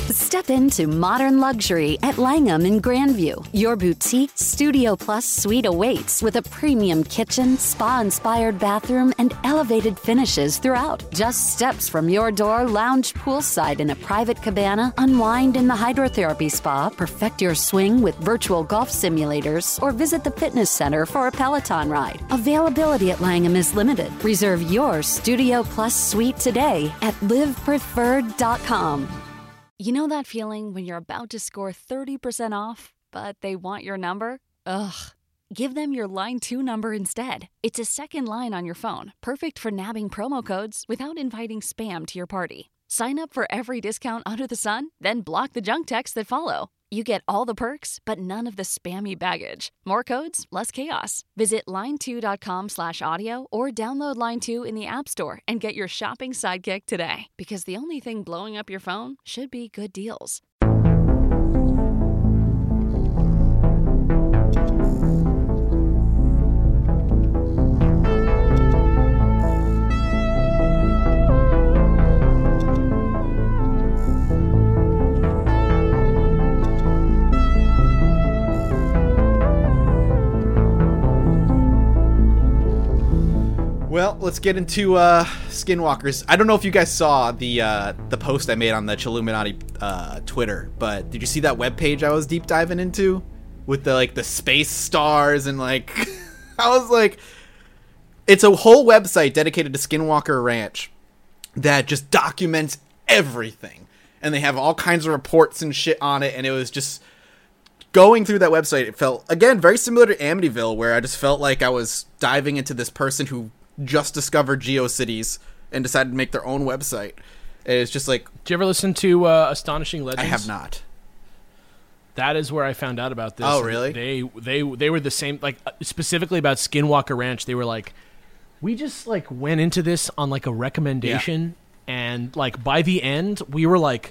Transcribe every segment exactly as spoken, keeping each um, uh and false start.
Step into modern luxury at Langham in Grandview. Your boutique Studio Plus suite awaits with a premium kitchen, spa-inspired bathroom, and elevated finishes throughout. Just steps from your door, lounge poolside in a private cabana, unwind in the hydrotherapy spa, perfect your swing with virtual golf simulators, or visit the fitness center for a Peloton ride. Availability at Langham is limited. Reserve your Studio Plus suite today at live preferred dot com. You know that feeling when you're about to score thirty percent off, but they want your number? Ugh. Give them your Line two number instead. It's a second line on your phone, perfect for nabbing promo codes without inviting spam to your party. Sign up for every discount under the sun, then block the junk texts that follow. You get all the perks, but none of the spammy baggage. More codes, less chaos. Visit line two dot com slash audio or download Line two in the App Store and get your shopping sidekick today. Because the only thing blowing up your phone should be good deals. Well, let's get into uh, Skinwalkers. I don't know if you guys saw the uh, the post I made on the Chilluminati uh, Twitter, but did you see that webpage I was deep diving into with the like the space stars and like I was like, it's a whole website dedicated to Skinwalker Ranch that just documents everything, and they have all kinds of reports and shit on it, and it was just going through that website. It felt again very similar to Amityville, where I just felt like I was diving into this person who just discovered GeoCities and decided to make their own website. It's just like... Did you ever listen to uh, Astonishing Legends? I have not. That is where I found out about this. Oh, really? They they they were the same, like specifically about Skinwalker Ranch. They were like, we just like went into this on like a recommendation, yeah. and like by the end we were like,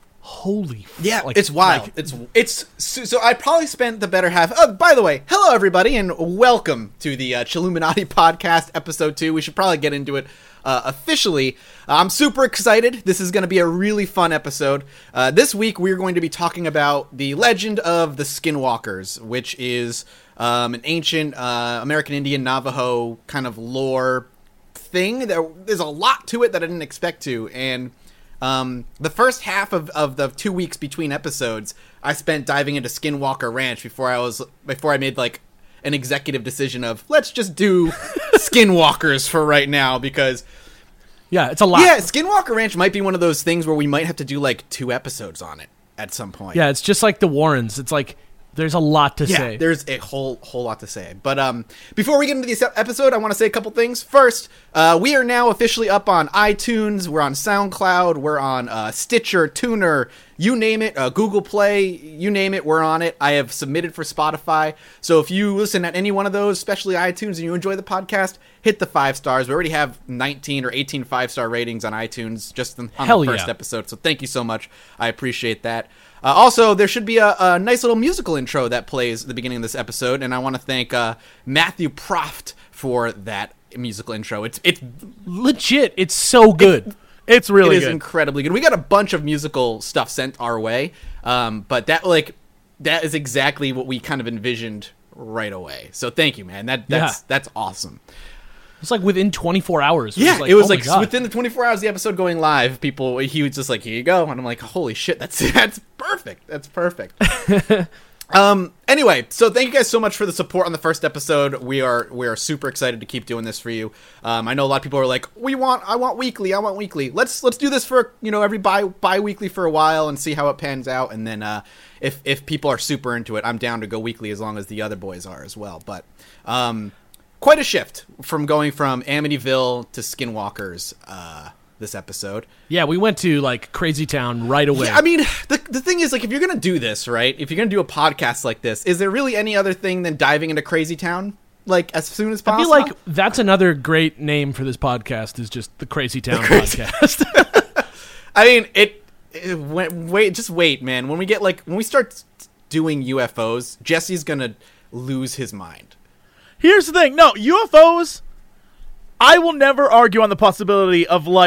holy yeah like, it's wild. Like, it's it's so, so I probably spent the better half. Oh, by the way, hello everybody and welcome to the uh, Chilluminati podcast episode two. We should probably get into it uh, officially. uh, I'm super excited. This is going to be a really fun episode. Uh, this week we're going to be talking about the legend of the Skinwalkers, which is um, an ancient uh, American Indian Navajo kind of lore thing. There, there's a lot to it that I didn't expect to, and Um, the first half of, of the two weeks between episodes, I spent diving into Skinwalker Ranch before I was before I made like an executive decision of let's just do Skinwalkers for right now, because yeah, it's a lot. Yeah, Skinwalker Ranch might be one of those things where we might have to do like two episodes on it at some point. Yeah, it's just like the Warrens. It's like there's a lot to yeah, say. There's a whole whole lot to say. But um, before we get into this episode, I want to say a couple things. First, uh, we are now officially up on iTunes. We're on SoundCloud. We're on uh, Stitcher, Tuner, you name it, uh, Google Play, you name it, we're on it. I have submitted for Spotify. So if you listen at any one of those, especially iTunes, and you enjoy the podcast, hit the five stars. We already have nineteen or eighteen five-star ratings on iTunes just on Hell the first yeah. episode. So thank you so much. I appreciate that. Uh, also, there should be a, a nice little musical intro that plays at the beginning of this episode, and I want to thank uh, Matthew Proft for that musical intro. It's it's legit. It's so good. It, it's really it is good. incredibly good. We got a bunch of musical stuff sent our way, um, but that like that is exactly what we kind of envisioned right away. So thank you, man. That that's Yeah. that's awesome. It's like within twenty-four hours. Yeah, it was like, it was oh my like God. within the twenty-four hours of the episode going live, people, he was just like, here you go. And I'm like, holy shit, that's that's perfect. That's perfect. um. Anyway, so thank you guys so much for the support on the first episode. We are we are super excited to keep doing this for you. Um, I know a lot of people are like, we want, I want weekly, I want weekly. Let's let's do this for, you know, every bi bi-weekly for a while and see how it pans out. And then uh, if if people are super into it, I'm down to go weekly as long as the other boys are as well. But um. Quite a shift from going from Amityville to Skinwalkers uh, this episode. Yeah, we went to like Crazy Town right away. Yeah, I mean, the the thing is, like, if you're gonna do this, right? If you're gonna do a podcast like this, is there really any other thing than diving into Crazy Town, like, as soon as possible? I feel like that's another great name for this podcast. Is just the Crazy Town the Crazy Podcast. I mean, it, it. Wait, wait, just wait, man. When we get like when we start doing U F Os, Jesse's gonna lose his mind. Here's the thing. No, U F Os, I will never argue on the possibility of life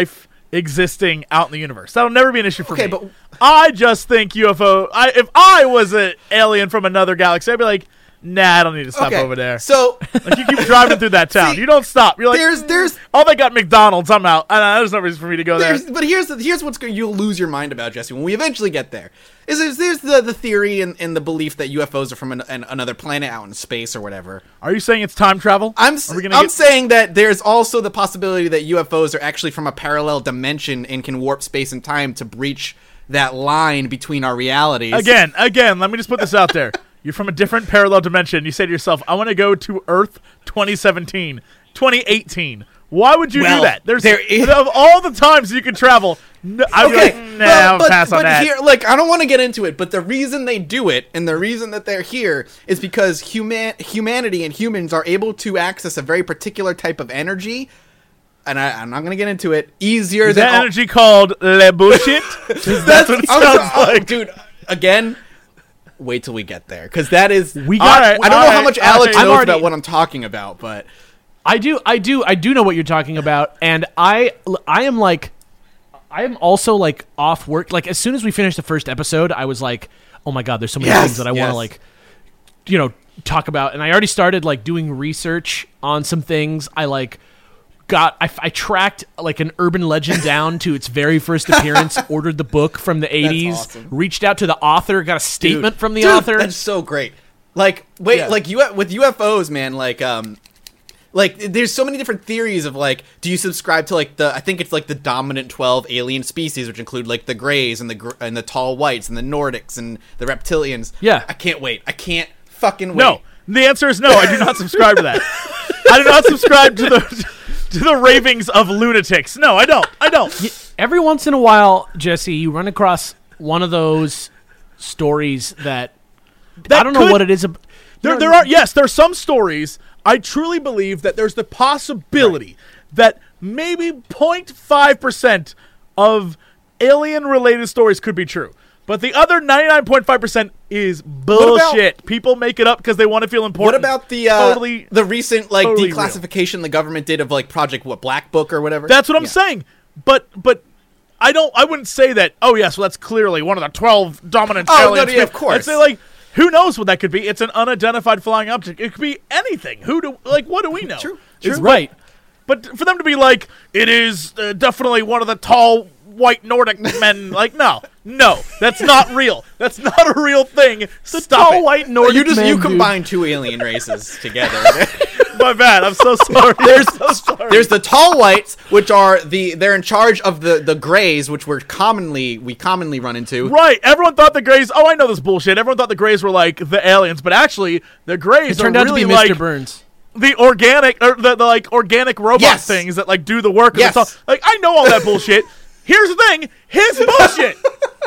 existing out in the universe. That'll never be an issue for Okay, me. but- I just think U F O. I, if I was an alien from another galaxy, I'd be like, nah, I don't need to stop Okay, over there. So Like, you keep driving through that town. See, you don't stop. You're like, there's there's oh, they got McDonald's. I'm out. Uh, there's no reason for me to go there. There's, but here's the, here's what's going you'll lose your mind about, Jesse, when we eventually get there. Is there's, there's the, the theory and, and the belief that U F Os are from an, an, another planet out in space or whatever. Are you saying it's time travel? I'm s- Are we gonna I'm get- saying that there's also the possibility that U F Os are actually from a parallel dimension and can warp space and time to breach that line between our realities. Again, again, let me just put this out there. You're from a different parallel dimension. You say to yourself, I want to go to Earth twenty seventeen, twenty eighteen. Why would you Well, do that? There's there is- of all the times you can travel. No, I'd be Okay, like, nah, but, I'll but, pass on but that. here, like, I don't want to get into it, but the reason they do it and the reason that they're here is because human humanity and humans are able to access a very particular type of energy, and I, I'm not going to get into it, easier Is than that all- energy called le bullshit? That's what it I'm sounds so- oh, like. dude. Again, wait till we get there, because that is We I, got- I don't know how alright, much Alex alright. knows I'm already- about what I'm talking about, but I do, I do, I do know what you're talking about, and I, I am like, I am also like off work. Like as soon as we finished the first episode, I was like, oh my god, there's so many Yes, things that I want yes. to like, you know, talk about, and I already started like doing research on some things. I like got, I, I tracked like an urban legend down to its very first appearance. Ordered the book from the eighties. awesome. Reached out to the author. Got a statement Dude, from the dude, author. That's so great. Like, wait, Yeah. like you with U F Os, man. Like, um, like there's so many different theories of like, do you subscribe to like the? I think it's like the dominant twelve alien species, which include like the Greys and the gr- and the tall whites and the Nordics and the reptilians. Yeah. I can't wait. I can't fucking wait. No, the answer is no. I do not subscribe to that. I do not subscribe to the to the ravings of lunatics. No, I don't. I don't. Every once in a while, Jesse, you run across one of those stories that, That I don't know could- what it is. ab- There, you know, there are yes, there are some stories. I truly believe that there's the possibility that maybe zero point five percent of alien-related stories could be true, but the other ninety-nine point five percent is bullshit. People make it up because they want to feel important. What about the uh, totally? the recent like totally declassification the government did of like Project what Black Book or whatever? That's what I'm Yeah. saying. But but I don't. I wouldn't say that. Oh yes, well that's clearly one of the twelve dominant Oh, no, aliens. yeah, of course. I'd say like, who knows what that could be? It's an unidentified flying object. It could be anything. Who do like? What do we know? True, It's- true. right. But for them to be like, it is uh, definitely one of the tall white Nordic men. Like, no, no, that's not real. That's not a real thing. Stop tall it. white Nordic You just man, you dude. combine two alien races together. My bad. I'm so sorry. There's I'm so sorry. there's the tall whites, which are the they're in charge of the the Greys, which we're commonly we commonly run into. Right, everyone thought the Greys. Oh, I know this bullshit. Everyone thought the Greys were like the aliens, but actually, the Greys It turned are out really to be Mister like Burns. the organic, or the, the like organic robot Yes. things that like do the work. of Yes. the tall- Like I know all that bullshit. Here's the thing. His bullshit.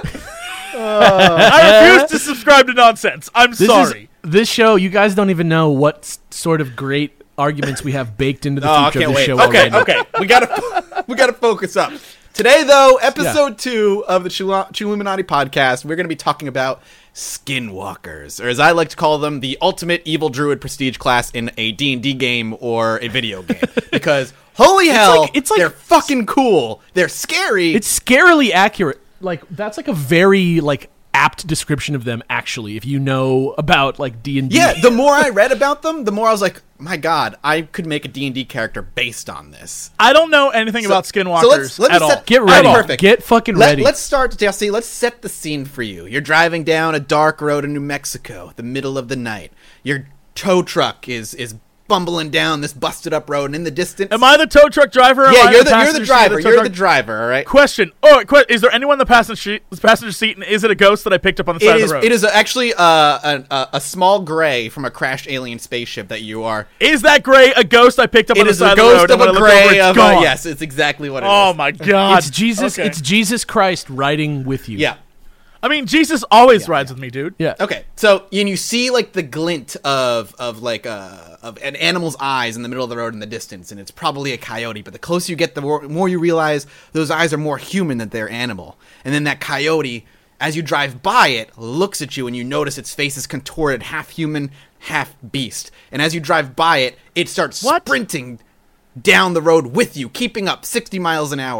I refuse to subscribe to nonsense. I'm This sorry. Is, this show, you guys don't even know what s- sort of great arguments we have baked into the Oh, I future can't of the wait. show Okay, already. okay, we gotta we gotta focus up. Today, though, episode two of the Chulu- Chuluminati podcast, we're gonna be talking about skinwalkers, or as I like to call them, the ultimate evil druid prestige class in a D and D game or a video game. Because holy hell, like- it's like- they're fucking cool. They're scary. It's scarily accurate. Like that's like a very like apt description of them. Actually, if you know about like D and D, Yeah, the more I read about them, the more I was like, my god, I could make a D and D character based on this. I don't know anything about skinwalkers so let's- let me at all. set- get All ready. right, perfect. Get fucking Let, ready. Let's start, Jesse. Let's set the scene for you. You're driving down a dark road in New Mexico, the middle of the night. Your tow truck is is bumbling down this busted up road, and in the distance, Am I the tow truck driver? Am yeah, I you're the you're passenger the seat of driver. tow You're truck? the driver. All right. Question. Oh, que- is there anyone in the passenger seat, passenger seat, and is it a ghost that I picked up on the side It of is. the road? It is actually uh, a, a a small gray from a crashed alien spaceship that you are. Is that gray a ghost I picked up It on the is side a of the ghost road? of and a when I look over, gray it's of a, gone? yes. It's exactly what it is. Oh my god! it's Jesus. Okay. It's Jesus Christ riding with you. Yeah. I mean, Jesus always rides with me, dude. Yeah. Okay, so and you see like the glint of of like uh of an animal's eyes in the middle of the road in the distance, and it's probably a coyote. But the closer you get, the more, more you realize those eyes are more human than they're animal. And then that coyote, as you drive by it, looks at you, and you notice its face is contorted, half human, half beast. And as you drive by it, it starts What? sprinting down the road with you, keeping up sixty miles an hour.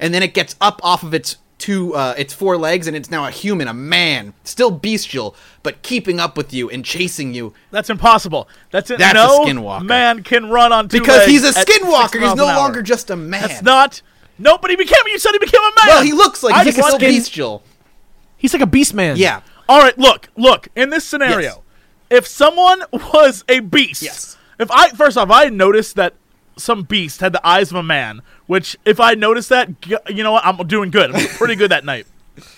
and then it gets up off of its two, uh, its four legs, and it's now a human, a man, still bestial, but keeping up with you and chasing you. That's impossible. That's it. That's no a skinwalker. Man can run on two Because legs he's a at skinwalker. six He's miles no an hour. longer just a man. That's not. No, but he became. You said he became a man. Well, he looks like I he's just still skin- bestial. He's like a beast man. Yeah. All right, look, look. In this scenario, Yes. if someone was a beast, Yes. if I first off, I noticed that some beast had the eyes of a man. Which, if I noticed that, g- you know what, I'm doing good. I'm pretty good that night.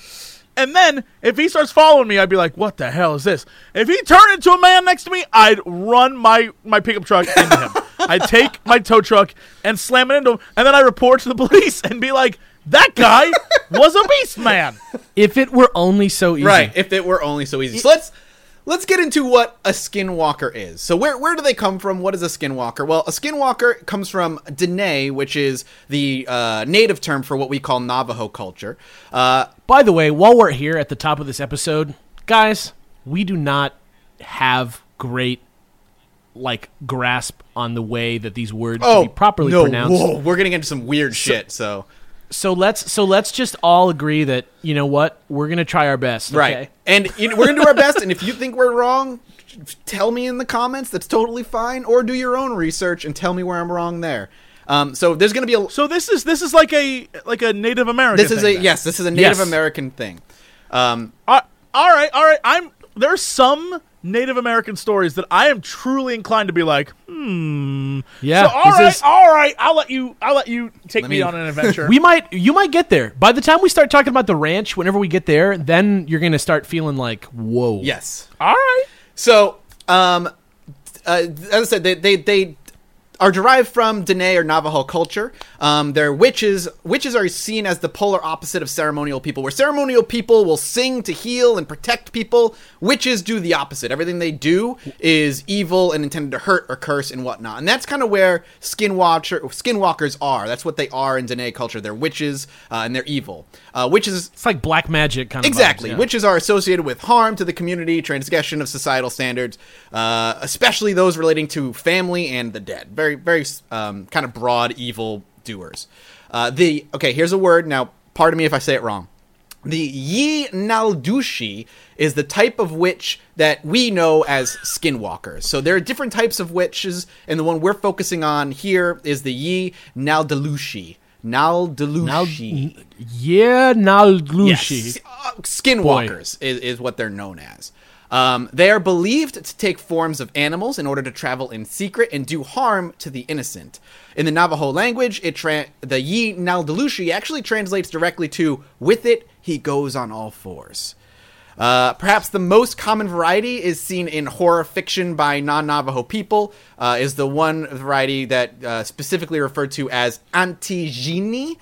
And then, if he starts following me, I'd be like, what the hell is this? If he turned into a man next to me, I'd run my, my pickup truck into him. I'd take my tow truck and slam it into him, and then I report to the police and be like, that guy was a beast man. If it were only so easy. Right, if it were only so easy. So let's let's get into what a skinwalker is. So where where do they come from? What is a skinwalker? Well, a skinwalker comes from Dene, which is the uh, native term for what we call Navajo culture. Uh, By the way, while we're here at the top of this episode, guys, we do not have great like grasp on the way that these words oh, should be properly no, pronounced. whoa, we're getting into some weird shit, so... So let's so let's just all agree that, you know what, we're gonna try our best. Okay? Right. And you know, we're going to do our best, and if you think we're wrong, tell me in the comments. That's totally fine. Or do your own research and tell me where I'm wrong there. Um, so there's going to be a... So this is this is like a like a Native American. This is thing, a... then. Yes, this is a Native Yes. American thing. Um, Uh, all right, all right. I'm there's some Native American stories that I am truly inclined to be like, hmm. Yeah, So all this right, is- all right. I'll let you. I'll let you take Let me me- on an adventure. We might you might get there. By the time we start talking about the ranch, whenever we get there, then you're gonna start feeling like, whoa. yes. all right. So, um, uh, as I said, they, they, they are derived from Dene or Navajo culture. Um, they're witches. Witches are seen as the polar opposite of ceremonial people, where ceremonial people will sing to heal and protect people. Witches do the opposite. Everything they do is evil and intended to hurt or curse and whatnot. And that's kind of where skinwalker, skinwalkers are. That's what they are in Dene culture. They're witches uh, and they're evil. Uh, witches... It's like black magic kind of Exactly. vibes, yeah. Witches are associated with harm to the community, transgression of societal standards, uh, especially those relating to family and the dead. Very, very um, kind of broad evil doers. Uh, the okay, here's a word. Now, pardon me if I say it wrong. The Yi Naldushi is the type of witch that we know as skinwalkers. So there are different types of witches, and the one we're focusing on here is the Yi Naldalushi. Naldalushi. Yeah, Nalglushi. Yes. Uh, skinwalkers is, is what they're known as. Um, they are believed to take forms of animals in order to travel in secret and do harm to the innocent. In the Navajo language, it tra- the Yi Naldalushi actually translates directly to, with it, he goes on all fours. Uh, perhaps the most common variety is seen in horror fiction by non-Navajo people, uh, is the one variety that uh, specifically referred to as Antigini,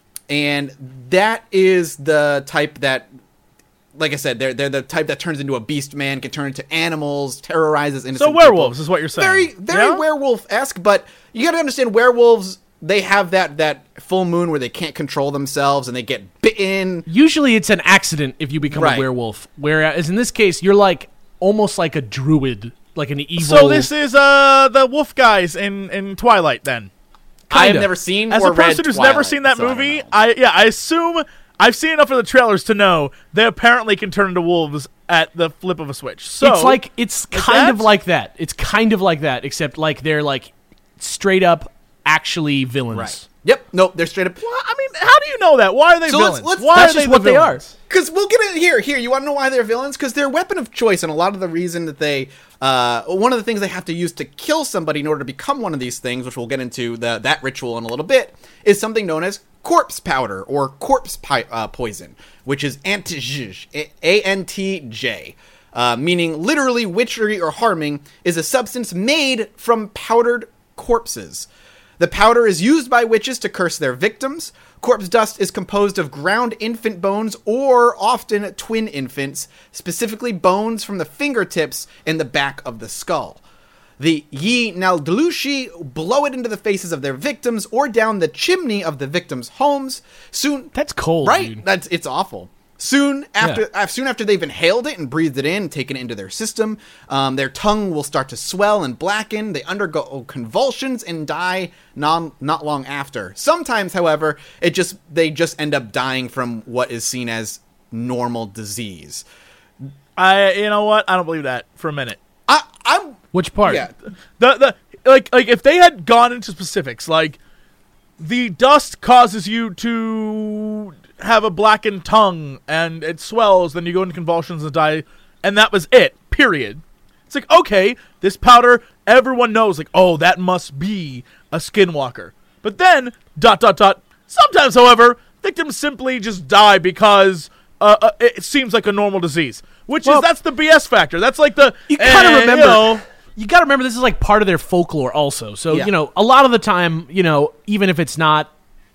and that is the type that, like I said, they're they're the type that turns into a beast man, can turn into animals, terrorizes innocent So werewolves people. is what you're saying. Very, very Yeah? werewolf-esque, but you gotta understand, werewolves, they have that, that full moon where they can't control themselves and they get bitten. Usually it's an accident if you become Right. a werewolf. Whereas in this case, you're like almost like a druid, like an evil. So this is uh the wolf guys in, in Twilight then. I have Kinda. never seen As or a person read who's Twilight, never seen that so I don't movie, know. I, yeah, I assume I've seen enough of the trailers to know they apparently can turn into wolves at the flip of a switch. So it's like it's kind that- of like that. It's kind of like that, except like they're like straight up actually villains. Right. Yep. Nope. They're straight up. Well, I mean, how do you know that? Why are they So let's- villains? let's- Why That's are they just the what they are. villains? Because we'll get it here. Here, you want to know why they're villains? Because they're weapon of choice, and a lot of the reason that they, uh, one of the things they have to use to kill somebody in order to become one of these things, which we'll get into the that ritual in a little bit, is something known as corpse powder or corpse pi- uh, poison, which is antij, A N T J, uh, meaning literally witchery or harming, is a substance made from powdered corpses. The powder is used by witches to curse their victims. Corpse dust is composed of ground infant bones or often twin infants, specifically bones from the fingertips and the back of the skull. The Yi Naldalushi blow it into the faces of their victims or down the chimney of the victims' homes. Soon, That's cold, right? dude. That's it's awful. Soon after, Yeah. uh, soon after they've inhaled it and breathed it in, taken it into their system, um, their tongue will start to swell and blacken. They undergo convulsions and die non not long after. Sometimes, however, it just they just end up dying from what is seen as normal disease. I, you know what? I don't believe that for a minute. I, I'm Which part? yeah. The the like like if they had gone into specifics, like the dust causes you to have a blackened tongue and it swells, then you go into convulsions and die, and that was it. Period. It's like, okay, this powder, everyone knows, like, oh, that must be a skinwalker. But then dot dot dot. Sometimes, however, victims simply just die because uh, uh, it seems like a normal disease, which Well, is that's the B S factor. That's like the You kind of eh, remember. You know, You got to remember this is like part of their folklore also. So, Yeah. you know, a lot of the time, you know, even if it's not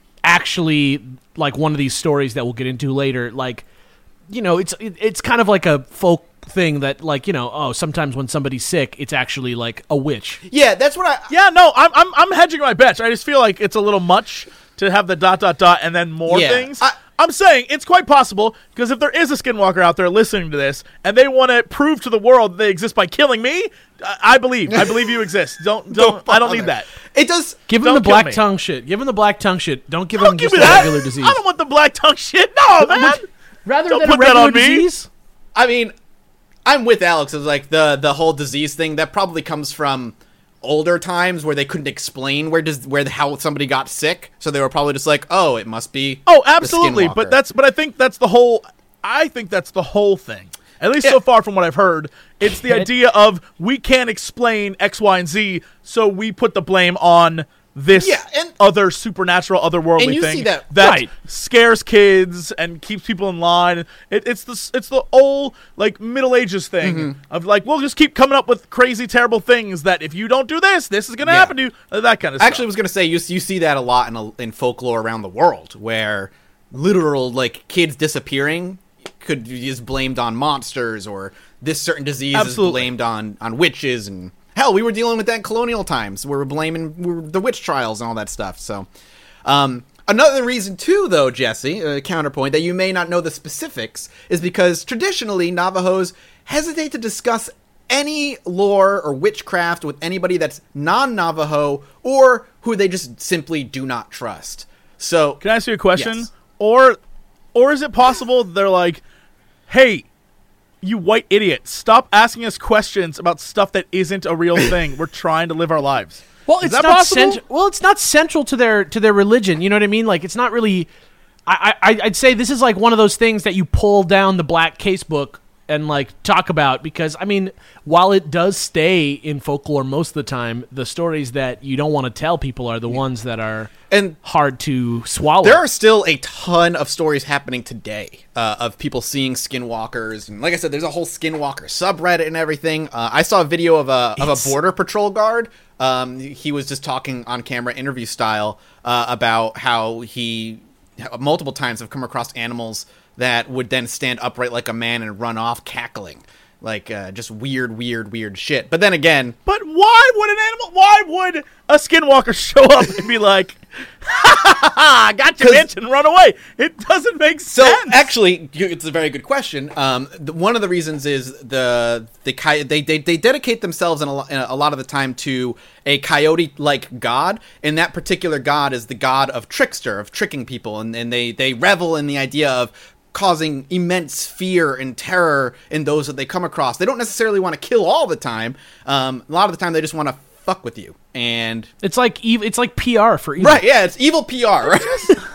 actually like one of these stories that we'll get into later, like, you know, it's it, it's kind of like a folk thing that, like, you know, oh, sometimes when somebody's sick, it's actually like a witch. Yeah, that's what I. Yeah, no, I'm I'm I'm hedging my bets. I just feel like it's a little much to have the dot dot dot and then more Yeah, things. I- I'm saying it's quite possible because if there is a skinwalker out there listening to this and they want to prove to the world that they exist by killing me, I, I believe. I believe you exist. Don't don't. I don't bother. need that. It does. Give him Don't the kill black me. tongue shit. Give him the black tongue shit. Don't give Don't him give just me a that. regular disease. I don't want the black tongue shit. No, man. Rather Don't than put a that regular on me. disease. I mean, I'm with Alex. It's like the the whole disease thing that probably comes from older times where they couldn't explain where does where the, how somebody got sick, so they were probably just like, oh, it must be. Oh, the absolutely. skinwalker. But that's but I think that's the whole. I think that's the whole thing. At least Yeah. so far from what I've heard, it's the It- idea of we can't explain X, Y, and Z, so we put the blame on this Yeah, and- other supernatural, otherworldly And you thing see that- Right. scares kids and keeps people in line. It, it's the it's the old like Middle Ages thing Mm-hmm. of like we'll just keep coming up with crazy, terrible things that if you don't do this, this is gonna Yeah. happen to you. uh, That kind of I actually stuff. was gonna say you you see that a lot in a, in folklore around the world, where literal like kids disappearing could is blamed on monsters, or this certain disease Absolutely. is blamed on on witches, and hell, we were dealing with that in colonial times. We were blaming we were the witch trials and all that stuff. So, um, another reason too, though, Jesse, a counterpoint that you may not know the specifics is because traditionally Navajos hesitate to discuss any lore or witchcraft with anybody that's non-Navajo or who they just simply do not trust. So, Can I ask you a question? Yes. Or or is it possible they're like, hey, you white idiot, stop asking us questions about stuff that isn't a real thing. We're trying to live our lives. Well, Is it's that not possible? central. Well, it's not central to their to their religion. You know what I mean? Like, it's not really. I, I I'd say this is like one of those things that you pull down the black casebook and like talk about, because I mean, while it does stay in folklore most of the time, the stories that you don't want to tell people are the ones that are and hard to swallow. there are still a ton of stories happening today uh, of people seeing skinwalkers, and like I said, there's a whole skinwalker subreddit and everything. Uh, I saw a video of a of It's- a border patrol guard. Um, he was just talking on camera, interview style, uh, about how he multiple times have come across animals that would then stand upright like a man and run off cackling, like uh, just weird, weird, weird shit. But then again, But why would an animal, why would a skinwalker show up and be like, ha ha ha, got your 'Cause- bitch and run away? It doesn't make So sense. actually, you- it's a very good question. Um, the, one of the reasons is the the coy- they, they they dedicate themselves in a, lo- in a lot of the time to a coyote-like god, and that particular god is the god of trickster, of tricking people, and, and they they revel in the idea of causing immense fear and terror in those that they come across. They don't necessarily want to kill all the time. Um, a lot of the time, they just want to fuck with you. And It's like ev- it's like P R for evil. right, yeah, it's evil P R. Right?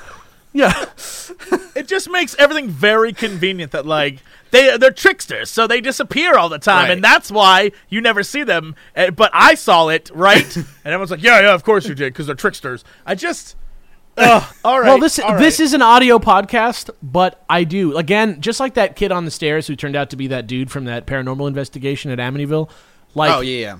Yeah. It just makes everything very convenient that like they they're tricksters, so they disappear all the time, Right. and that's why you never see them. Uh, but I saw it, right? And everyone's like, "Yeah, yeah, of course you did, because they're tricksters." I just, ugh, all right. Well, this all this right. is an audio podcast, but I do again, just like that kid on the stairs who turned out to be that dude from that paranormal investigation at Amityville. Like, Oh yeah, yeah.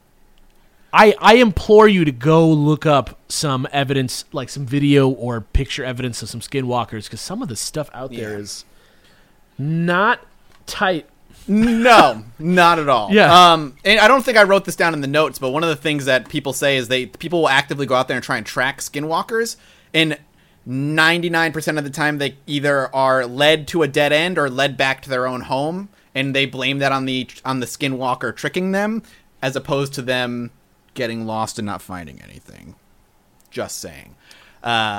I I implore you to go look up some evidence, like some video or picture evidence of some skinwalkers, because some of the stuff out there Yeah. is not tight. No, not at all. Yeah. Um, and I don't think I wrote this down in the notes, but one of the things that people say is they people will actively go out there and try and track skinwalkers, and ninety-nine percent of the time they either are led to a dead end or led back to their own home, and they blame that on the on the skinwalker tricking them, as opposed to them getting lost and not finding anything. Just saying. Uh,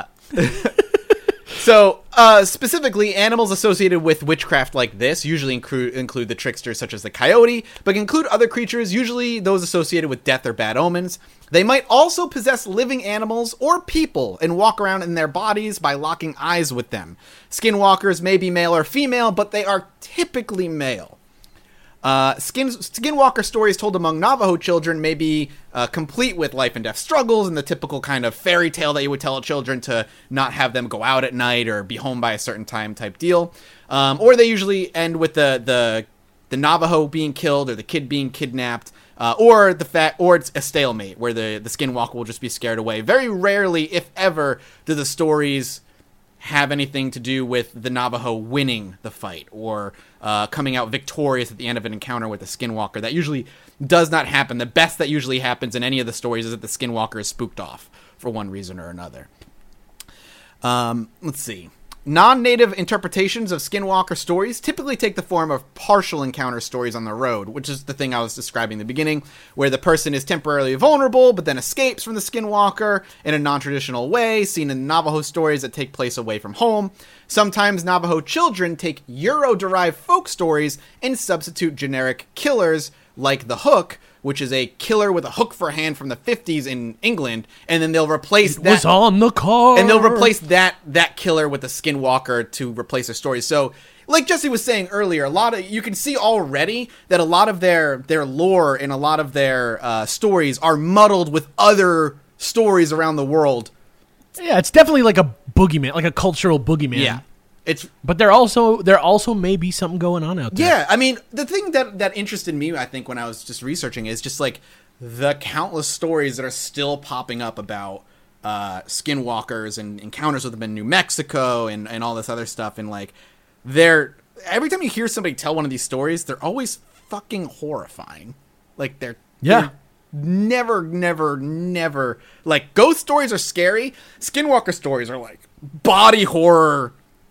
so, uh, specifically, animals associated with witchcraft like this usually include, include the tricksters such as the coyote, but can include other creatures, usually those associated with death or bad omens. They might also possess living animals or people and walk around in their bodies by locking eyes with them. Skinwalkers may be male or female, but they are typically male. Uh, skin, skinwalker stories told among Navajo children may be uh, complete with life and death struggles and the typical kind of fairy tale that you would tell children to not have them go out at night or be home by a certain time type deal. Um, or they usually end with the, the, the Navajo being killed or the kid being kidnapped, uh, or the fact, or it's a stalemate where the, the skinwalker will just be scared away. Very rarely, if ever, do the stories have anything to do with the Navajo winning the fight or uh, coming out victorious at the end of an encounter with a skinwalker. That usually does not happen. The best that usually happens in any of the stories is that the skinwalker is spooked off for one reason or another. Um, let's see. Non-native interpretations of skinwalker stories typically take the form of partial encounter stories on the road, which is the thing I was describing in the beginning, where the person is temporarily vulnerable but then escapes from the skinwalker in a non-traditional way, seen in Navajo stories that take place away from home. Sometimes Navajo children take Euro-derived folk stories and substitute generic killers like the Hook, which is a killer with a hook for a hand from the fifties in England, and then they'll replace it that. was on the car. And they'll replace that that killer with a skinwalker to replace their story. So, like Jesse was saying earlier, a lot of you can see already that a lot of their their lore and a lot of their uh, stories are muddled with other stories around the world. Yeah, it's definitely like a boogeyman, like a cultural boogeyman. Yeah. It's, but there also there also may be something going on out there. Yeah, I mean, the thing that, that interested me, I think, when I was just researching is just, like, the countless stories that are still popping up about uh, skinwalkers and encounters with them in New Mexico and, and all this other stuff. And, like, they're... Every time you hear somebody tell one of these stories, they're always fucking horrifying. Like, they're... Yeah. They're never, never, never... Like, ghost stories are scary. Skinwalker stories are, like, body horror...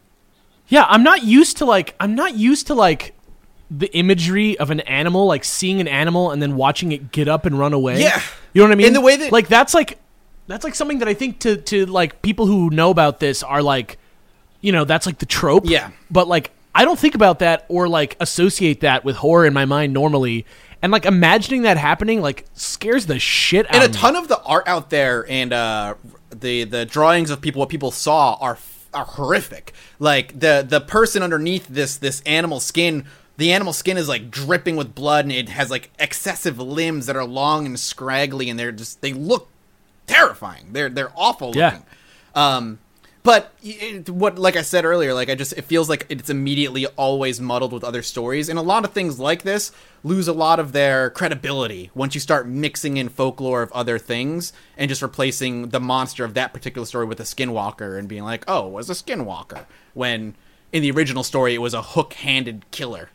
Yeah, I'm not used to like I'm not used to like the imagery of an animal, like seeing an animal and then watching it get up and run away. Yeah. You know what I mean? In the way that like that's like that's like something that I think to to like people who know about this are like, you know, that's like the trope. Yeah. But like I don't think about that or like associate that with horror in my mind normally. And like imagining that happening like scares the shit out of me. And a ton of the art out there and uh the the drawings of people what people saw are are horrific. Like the the person underneath this this animal skin, the animal skin is like dripping with blood, and it has like excessive limbs that are long and scraggly, and they're just they look terrifying. They're they're awful looking. Yeah. Um but it, what like I said earlier, like I just it feels like it's immediately always muddled with other stories, and a lot of things like this lose a lot of their credibility once you start mixing in folklore of other things and just replacing the monster of that particular story with a skinwalker and being like, oh, it was a skinwalker, when in the original story it was a hook-handed killer.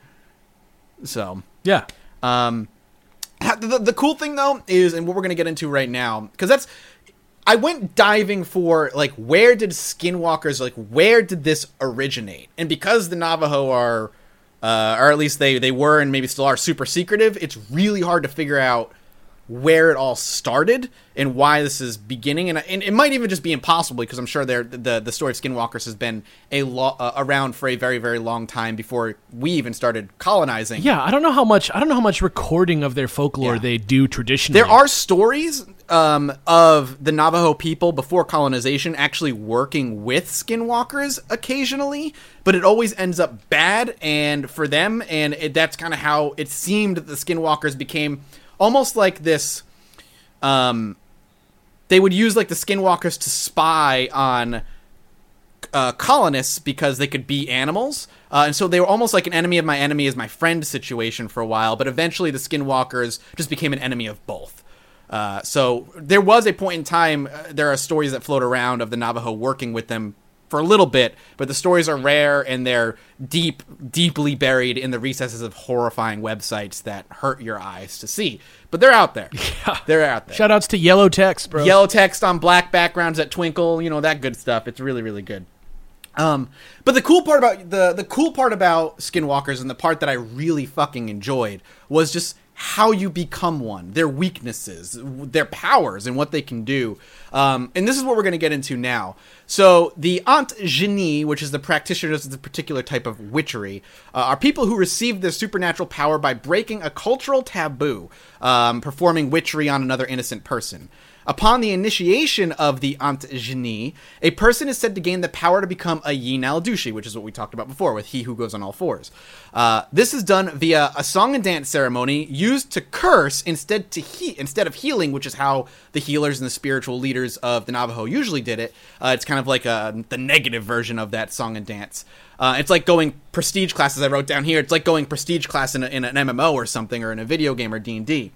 So Yeah. um the, the cool thing though is, and what we're gonna get into right now, because that's I went diving for, like, where did skinwalkers, like, where did this originate? And because the Navajo are, uh, or at least they, they were and maybe still are super secretive, it's really hard to figure out where it all started and why this is beginning. And, and it might even just be impossible, because I'm sure the, the story of skinwalkers has been a lo- uh, around for a very, very long time before we even started colonizing. Yeah, I don't know how much I don't know how much recording of their folklore Yeah. they do traditionally. There are stories um, of the Navajo people before colonization actually working with skinwalkers occasionally, but it always ends up bad and for them, and it, that's kind of how it seemed that the skinwalkers became almost like this. Um, they would use like the skinwalkers to spy on uh, colonists because they could be animals. Uh, and so they were almost like an enemy of my enemy is my friend situation for a while, but eventually the skinwalkers just became an enemy of both. Uh, so there was a point in time, uh, there are stories that float around of the Navajo working with them for a little bit, but the stories are rare and they're deep, deeply buried in the recesses of horrifying websites that hurt your eyes to see. But they're out there. Yeah. They're out there. Shout outs to yellow text, bro. Yellow text on black backgrounds that twinkle, you know, that good stuff. It's really, really good. Um, but the cool part about the the cool part about Skinwalkers, and the part that I really fucking enjoyed, was just how you become one, their weaknesses, their powers, and what they can do. Um, and this is what we're going to get into now. So the Ant Genie, which is the practitioners of the particular type of witchery, uh, are people who receive their supernatural power by breaking a cultural taboo, um, performing witchery on another innocent person. Upon the initiation of the Ant Genie, a person is said to gain the power to become a Yi Naldushi, which is what we talked about before with He Who Goes on All Fours. Uh, this is done via a song and dance ceremony used to curse instead to he- instead of healing, which is how the healers and the spiritual leaders of the Navajo usually did it. Uh, it's kind of like a, the negative version of that song and dance. Uh, it's like going prestige classes. I wrote down here. It's like going prestige class in, a, in an M M O or something, or in a video game or D and D.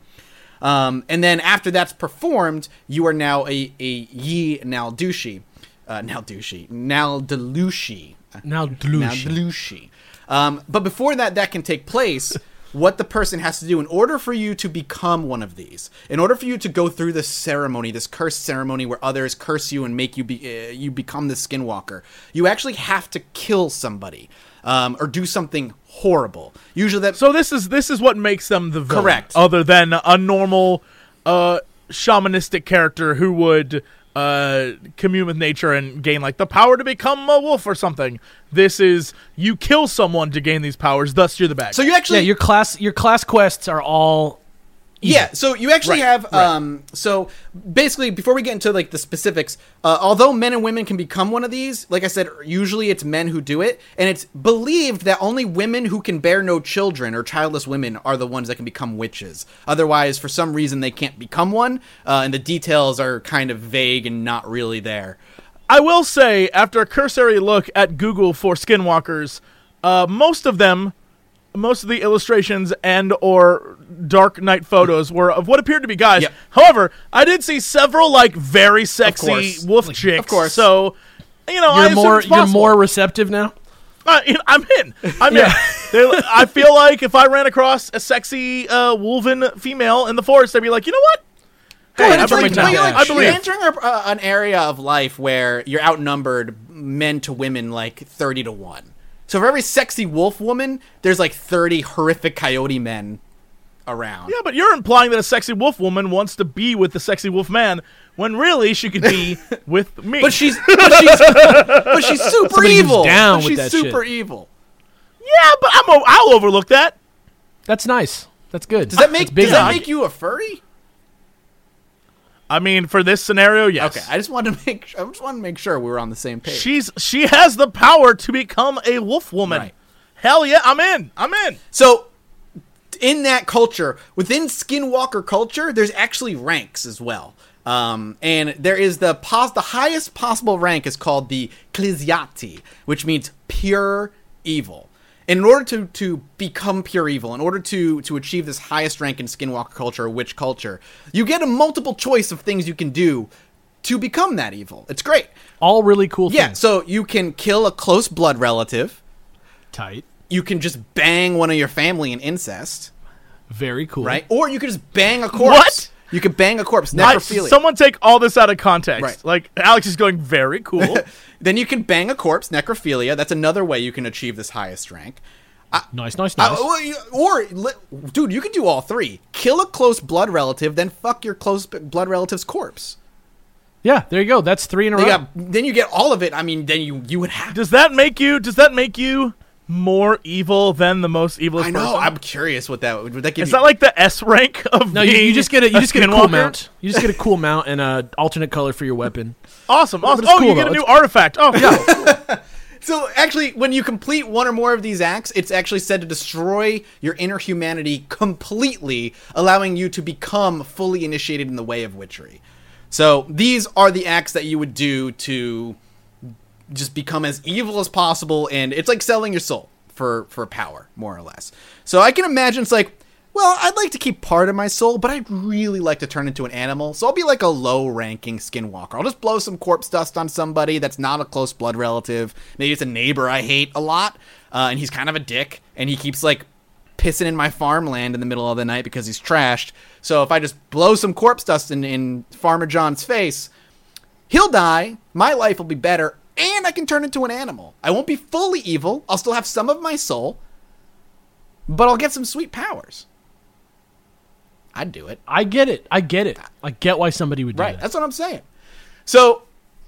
Um, and then after that's performed, you are now a, a Yi Naldushi. Uh, Naldushi. Naldelushi. Naldelushi. Naldelushi. Um, but before that, that can take place, what the person has to do in order for you to become one of these, in order for you to go through this ceremony, this curse ceremony where others curse you and make you be, uh, you become the Skinwalker, you actually have to kill somebody. Um, or do something horrible. Usually that. So this is this is what makes them the villain. Correct. Other than a normal uh, shamanistic character who would uh, commune with nature and gain like the power to become a wolf or something. This is you kill someone to gain these powers. Thus, you're the bad. So guy. you actually Yeah, your class your class quests are all evil. Yeah, so you actually Right, have, right. um, so basically, before we get into, like, the specifics, uh, although men and women can become one of these, like I said, usually it's men who do it, and it's believed that only women who can bear no children, or childless women, are the ones that can become witches. Otherwise, for some reason, they can't become one, uh, and the details are kind of vague and not really there. I will say, after a cursory look at Google for Skinwalkers, uh, most of them, most of the illustrations and or Dark Knight photos were of what appeared to be guys. Yep. However, I did see several like very sexy course. wolf Like, chicks. of course. So, you know, I You're assume more it's you're possible. more receptive now. Uh, you know, I'm in. I'm in. They're- I feel like if I ran across a sexy uh, wolven female in the forest, I'd be like, you know what? Hey, Hey, it's I believe like, now. well, you're like I believe. you're entering a, uh, an area of life where you're outnumbered men to women like thirty to one. So for every sexy wolf woman, there's like thirty horrific coyote men around. Yeah, but you're implying that a sexy wolf woman wants to be with the sexy wolf man when really she could be with me. But she's but she's but she's super Somebody who's evil. down But with she's that super shit. evil. yeah, but I'm o- I'll overlook that. That's nice. That's good. Does that make That's big does that on you. make you a furry? I mean, for this scenario, yes. Okay, I just wanted to make I just wanted to make sure we were on the same page. She's she has the power to become a wolf woman. Right. Hell yeah, I'm in. I'm in. So, in that culture, within Skinwalker culture, there's actually ranks as well. Um, and there is the pos- the highest possible rank is called the Kliziati, which means pure evil. And in order to, to become pure evil, in order to, to achieve this highest rank in Skinwalker culture, or witch culture, you get a multiple choice of things you can do to become that evil. It's great. All really cool Yeah, things. so you can kill a close blood relative. Tight. You can just bang one of your family in incest. Very cool. Right? Or you could just bang a corpse. What? You could bang a corpse. I- Necrophilia. someone take all this out of context. Right. Like Alex is going very cool. Then you can bang a corpse. Necrophilia. That's another way you can achieve this highest rank. Nice, nice, Uh, nice. well, you- or, li- dude, you could do all three. Kill a close blood relative, then fuck your close b- blood relative's corpse. yeah, there you go. That's three in a Then row. you, got, then you get all of it. I mean, then you you would have. Does that make you? Does that make you more evil than the most evil? I know. Person? I'm curious what that would. Would that give Is you? that like the S rank of No, you, being you just get a you just get a cool Skinwalker? mount. You just get a cool mount and a alternate color for your weapon. Awesome, awesome. it's Oh, cool, you get though. a new It's- artifact. Oh, yeah. So actually, when you complete one or more of these acts, it's actually said to destroy your inner humanity completely, allowing you to become fully initiated in the way of witchery. So these are the acts that you would do to just become as evil as possible, and it's like selling your soul for, for power, more or less. So I can imagine it's like, well, I'd like to keep part of my soul, but I'd really like to turn into an animal. So I'll be like a low-ranking skinwalker. I'll just blow some corpse dust on somebody that's not a close blood relative. Maybe it's a neighbor I hate a lot, uh, and he's kind of a dick, and he keeps, like, pissing in my farmland in the middle of the night because he's trashed. So if I just blow some corpse dust in, in Farmer John's face, he'll die, my life will be better, and I can turn into an animal. I won't be fully evil. I'll still have some of my soul, but I'll get some sweet powers. I'd do it. I get it. I get it. I get why somebody would do Right, that. that's what I'm saying. So,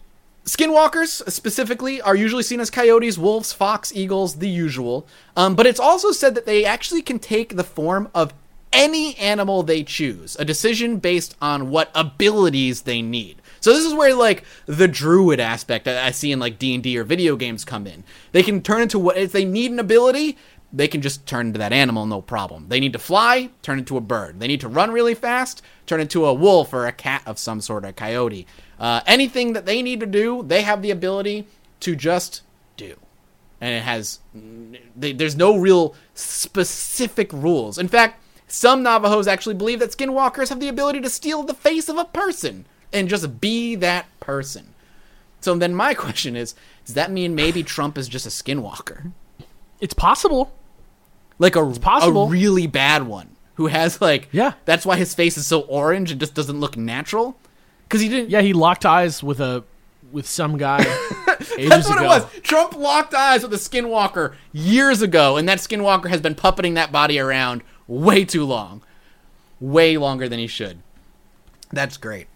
skinwalkers specifically are usually seen as coyotes, wolves, fox, eagles, the usual. Um, but it's also said that they actually can take the form of any animal they choose, a decision based on what abilities they need. So this is where, like, the druid aspect I see in, like, D and D or video games come in. They can turn into what, if they need an ability, they can just turn into that animal, no problem. They need to fly, turn into a bird. They need to run really fast, turn into a wolf or a cat of some sort, a coyote. Uh, anything that they need to do, they have the ability to just do. And it has, they, there's no real specific rules. In fact, some Navajos actually believe that skinwalkers have the ability to steal the face of a person and just be that person. So then my question is, does that mean maybe Trump is just a skinwalker? It's possible. Like a, possible. a really bad one who has, like, Yeah. that's why his face is so orange and just doesn't look natural. Because he didn't. Yeah, he locked eyes with a with some guy ages That's what ago. it was. Trump locked eyes with a skinwalker years ago, and that skinwalker has been puppeting that body around way too long. Way longer than he should. That's great.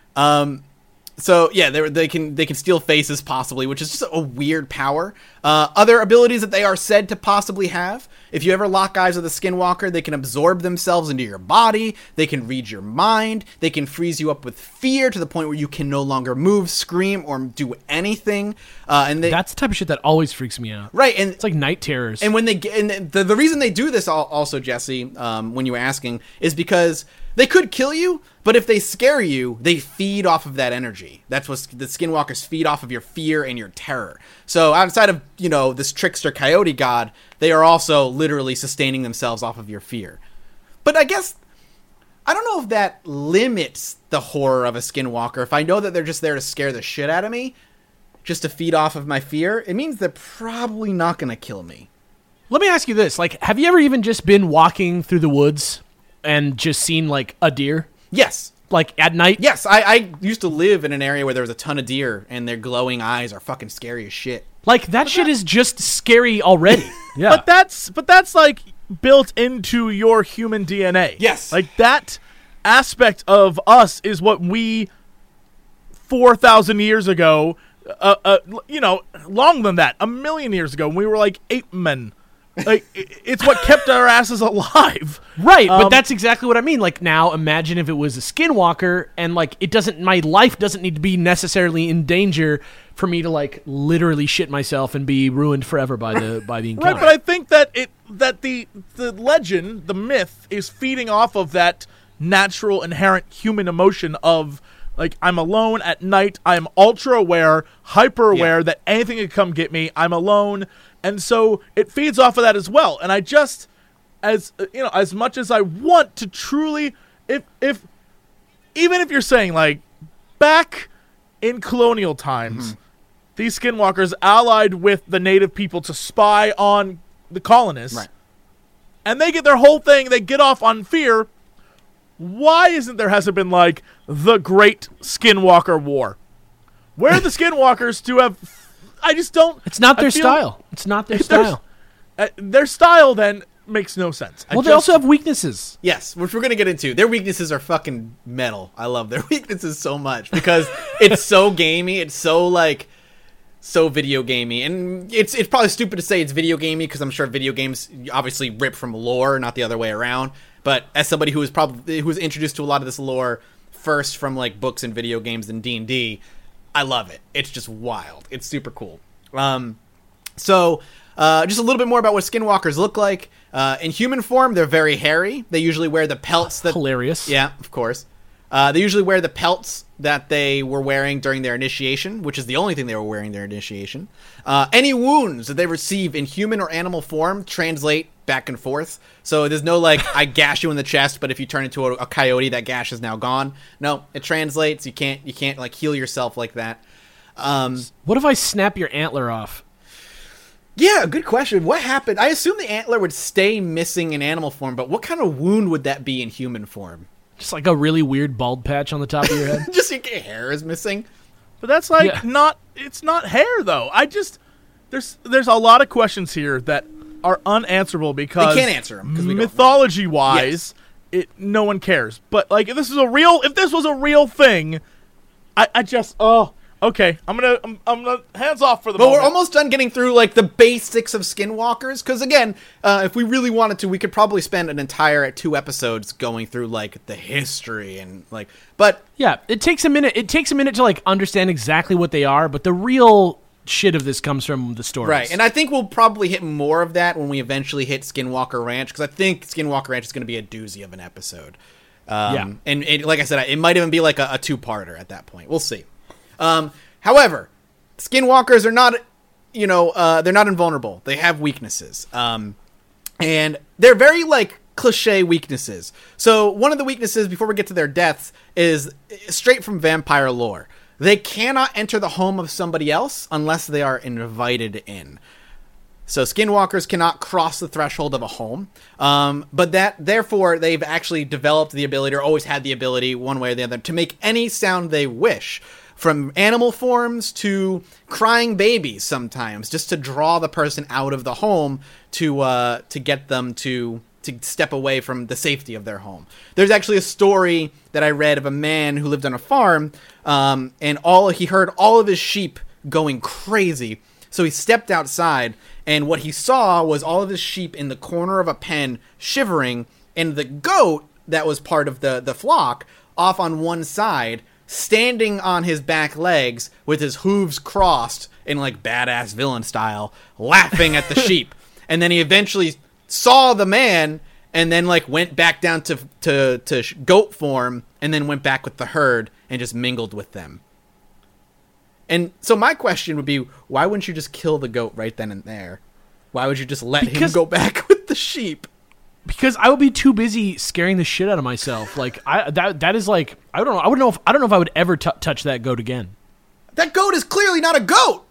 Um, so yeah, they they can they can steal faces possibly, which is just a weird power. Uh, other abilities that they are said to possibly have: if you ever lock eyes with a skinwalker, they can absorb themselves into your body. They can read your mind. They can freeze you up with fear to the point where you can no longer move, scream, or do anything. Uh, and they, That's the type of shit that always freaks me out. right, and It's like night terrors. and when they get, and the, the reason they do this al- also, Jesse, um, when you were asking, is because they could kill you, but if they scare you, they feed off of that energy. That's what the skinwalkers feed off of, your fear and your terror. So outside of, you know, this trickster coyote god, they are also literally sustaining themselves off of your fear. But I guess, I don't know if that limits the horror of a skinwalker. If I know that they're just there to scare the shit out of me, just to feed off of my fear, it means they're probably not going to kill me. Let me ask you this. Like, have you ever even just been walking through the woods and just seen, like, a deer? Yes. Like, at night? Yes, I, I used to live in an area where there was a ton of deer, and their glowing eyes are fucking scary as shit. Like, that shit is just scary already. Yeah. But that's but that's like built into your human D N A. Yes. Like that aspect of us is what we four thousand years ago, uh, uh, you know, longer than that, a million years ago, when we were like ape men. Like i- it's what kept our asses alive. Right, but Um, that's exactly what I mean. Like, now imagine if it was a skinwalker and, like, it doesn't, my life doesn't need to be necessarily in danger for me to, like, literally shit myself and be ruined forever by the by the encounter. Right, but I think that it that the the legend, the myth, is feeding off of that natural, inherent human emotion of, like, I'm alone at night, I'm ultra aware, hyper aware Yeah. that anything could come get me, I'm alone, and so it feeds off of that as well. And I just, as uh, you know, as much as I want to truly, if if even if you're saying, like, back in colonial times, these skinwalkers allied with the native people to spy on the colonists, Right. and they get their whole thing, they get off on fear. Why isn't there hasn't been, like, the Great Skinwalker War? Where are the skinwalkers to have? I just don't. it's not I their feel- style. It's not their If there's- style. Uh, their style then makes no sense. I Well, they just- also have weaknesses. Yes, which we're going to get into. Their weaknesses are fucking metal. I love their weaknesses so much because it's so gamey. It's so, like, so video gamey. And it's it's probably stupid to say it's video gamey because I'm sure video games obviously rip from lore, not the other way around. But as somebody who was probably who was introduced to a lot of this lore first from, like, books and video games and D and D, I love it. It's just wild. It's super cool. Um, so uh, just a little bit more about what skinwalkers look like. Uh, in human form, they're very hairy. They usually wear the pelts that Hilarious. Yeah, of course. Uh, they usually wear the pelts that they were wearing during their initiation, which is the only thing they were wearing their initiation. Uh, any wounds that they receive in human or animal form translate back and forth. So there's no like I gash you in the chest, but if you turn into a, a coyote, that gash is now gone. No, it translates. You can't you can't like heal yourself like that. Um, what if I snap your antler off? Yeah, good question. What happened? I assume the antler would stay missing in animal form, but what kind of wound would that be in human form? Just like a really weird bald patch on the top of your head. Just your hair is missing. But that's like Yeah. not. It's not hair though. I just there's there's a lot of questions here that are unanswerable because They can't answer 'em, 'cause we don't know. mythology wise, it no one cares. But like if this is a real, if this was a real thing, I I just oh. Okay, I'm gonna, I'm, I'm gonna hands off for the But moment. we're almost done getting through like the basics of skinwalkers, because again, uh, if we really wanted to, we could probably spend an entire two episodes going through like the history and like. But Yeah, it takes a minute. It takes a minute to like understand exactly what they are, but the real shit of this comes from the stories. right, and I think we'll probably hit more of that when we eventually hit Skinwalker Ranch, because I think Skinwalker Ranch is going to be a doozy of an episode. Um, Yeah. and it, like I said, it might even be like a, a two-parter at that point. We'll see. Um, however, skinwalkers are not, you know, uh, they're not invulnerable. They have weaknesses. Um, and they're very, like, cliche weaknesses. So one of the weaknesses, before we get to their deaths, is straight from vampire lore. They cannot enter the home of somebody else unless they are invited in. So skinwalkers cannot cross the threshold of a home, um, but that therefore they've actually developed the ability, or always had the ability, one way or the other, to make any sound they wish. From animal forms to crying babies sometimes, just to draw the person out of the home to uh, to get them to to step away from the safety of their home. There's actually a story that I read of a man who lived on a farm, um, and all he heard all of his sheep going crazy. So he stepped outside, and what he saw was all of his sheep in the corner of a pen shivering, and the goat that was part of the, the flock off on one side, standing on his back legs with his hooves crossed in like badass villain style, laughing at the sheep. And then he eventually saw the man and then like went back down to, to, to goat form and then went back with the herd and just mingled with them. And so my question would be, why wouldn't you just kill the goat right then and there? Why would you just let Because- him go back with the sheep? Because I would be too busy scaring the shit out of myself. Like I that that is like I don't know. I would know if I don't know if I would ever t- touch that goat again. That goat is clearly not a goat.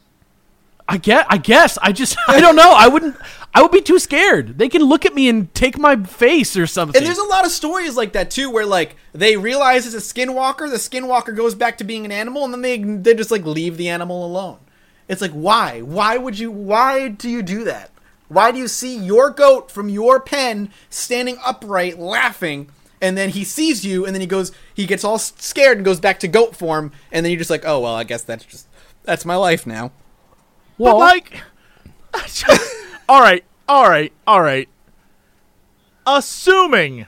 I get. I guess. I just. I don't know. I wouldn't. I would be too scared. They can look at me and take my face or something. And there's a lot of stories like that too, where like they realize it's a skinwalker, the skinwalker goes back to being an animal, and then they they just like leave the animal alone. It's like, why? Why would you? Why do you do that? Why do you see your goat from your pen standing upright, laughing, and then he sees you, and then he goes, he gets all scared and goes back to goat form, and then you're just like, oh well, I guess that's just that's my life now. well, But like, all right, all right, all right. Assuming,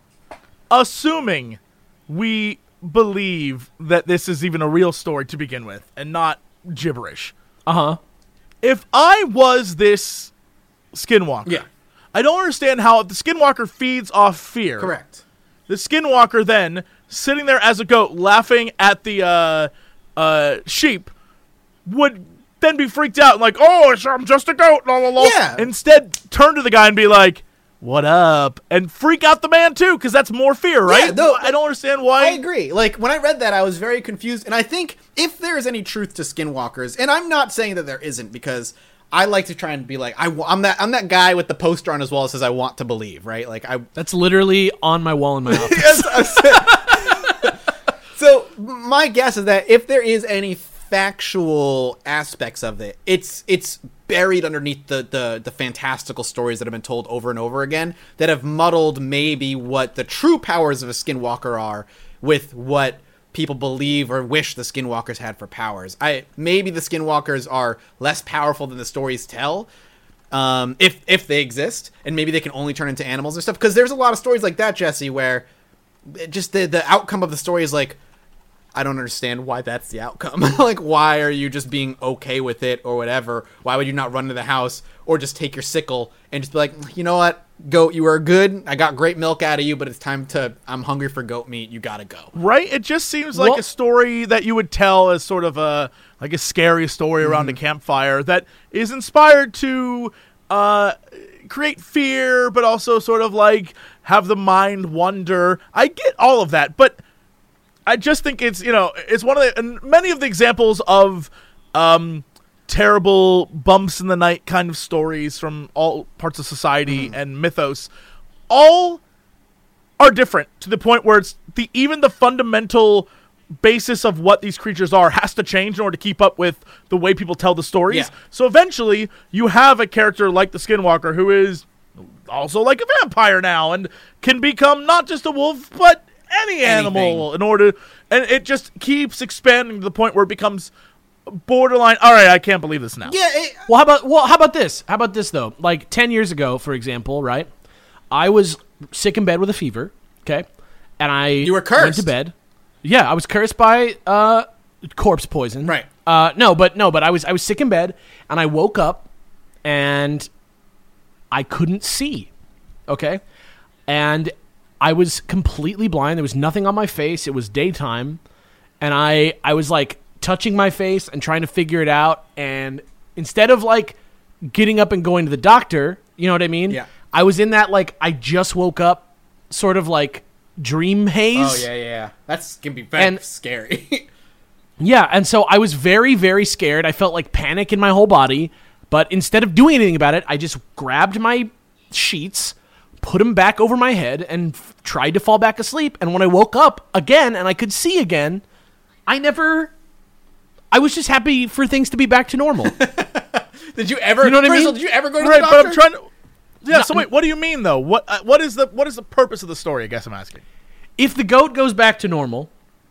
assuming we believe that this is even a real story to begin with and not gibberish. uh huh. If I was this skinwalker, Yeah. I don't understand how if the skinwalker feeds off fear. Correct. The skinwalker then sitting there as a goat laughing at the uh, uh, sheep would then be freaked out and like, oh, it's- I'm just a goat. La, la, la. Yeah. Instead, turn to the guy and be like, what up? And freak out the man too, because that's more fear, right? Yeah, no, I don't understand why. I agree. Like, when I read that, I was very confused. And I think if there is any truth to skinwalkers, and I'm not saying that there isn't, because I like to try and be like, I, am that I'm that guy with the poster on his wall that says, I want to believe, right? Like, I... That's literally on my wall in my office. Yes, I'm saying- So, my guess is that if there is any factual aspects of it, it's it's buried underneath the, the, the fantastical stories that have been told over and over again that have muddled maybe what the true powers of a skinwalker are with what people believe or wish the skinwalkers had for powers. I maybe the skinwalkers are less powerful than the stories tell, um, if if they exist, and maybe they can only turn into animals and stuff. Because there's a lot of stories like that, Jesse, where it just the the outcome of the story is like, I don't understand why that's the outcome. Like, why are you just being okay with it or whatever? Why would you not run to the house or just take your sickle and just be like, you know what, goat, you are good. I got great milk out of you, but it's time to, I'm hungry for goat meat. You gotta go. Right? It just seems like Well- a story that you would tell as sort of a like a scary story around a campfire that is inspired to uh, create create fear, but also sort of like have the mind wander. I get all of that, but I just think it's, you know, it's one of the, and many of the examples of um, terrible bumps in the night kind of stories from all parts of society mm. and mythos, all are different to the point where it's the even the fundamental basis of what these creatures are has to change in order to keep up with the way people tell the stories. Yeah. So eventually you have a character like the Skinwalker who is also like a vampire now and can become not just a wolf but any animal Anything. in order, and it just keeps expanding to the point where it becomes borderline. All right, I can't believe this now. Yeah. It, Well, how about well, how about this? How about this though? Like ten years ago, for example, right? I was sick in bed with a fever. Okay, and I You were went cursed. to bed. Yeah, I was cursed by uh, corpse poison. Right. Uh, no, but no, but I was I was sick in bed, and I woke up, and I couldn't see. Okay, and I was completely blind. There was nothing on my face. It was daytime, and I I was like touching my face and trying to figure it out. And instead of like getting up and going to the doctor, you know what I mean? Yeah. I was in that like I just woke up sort of like dream haze. oh yeah, yeah, yeah. That's can be very And- scary. Yeah, and so I was very, very scared. I felt like panic in my whole body. But instead of doing anything about it, I just grabbed my sheets, put them back over my head, and f- tried to fall back asleep. And when I woke up again and I could see again, I never... I was just happy for things to be back to normal. Did you ever? You know what I first of mean? all, did you ever go to Right, the but doctor? I'm trying to. Yeah. No, so wait, what do you mean though? What uh, what is the what is the purpose of the story? I guess I'm asking. If the goat goes back to normal,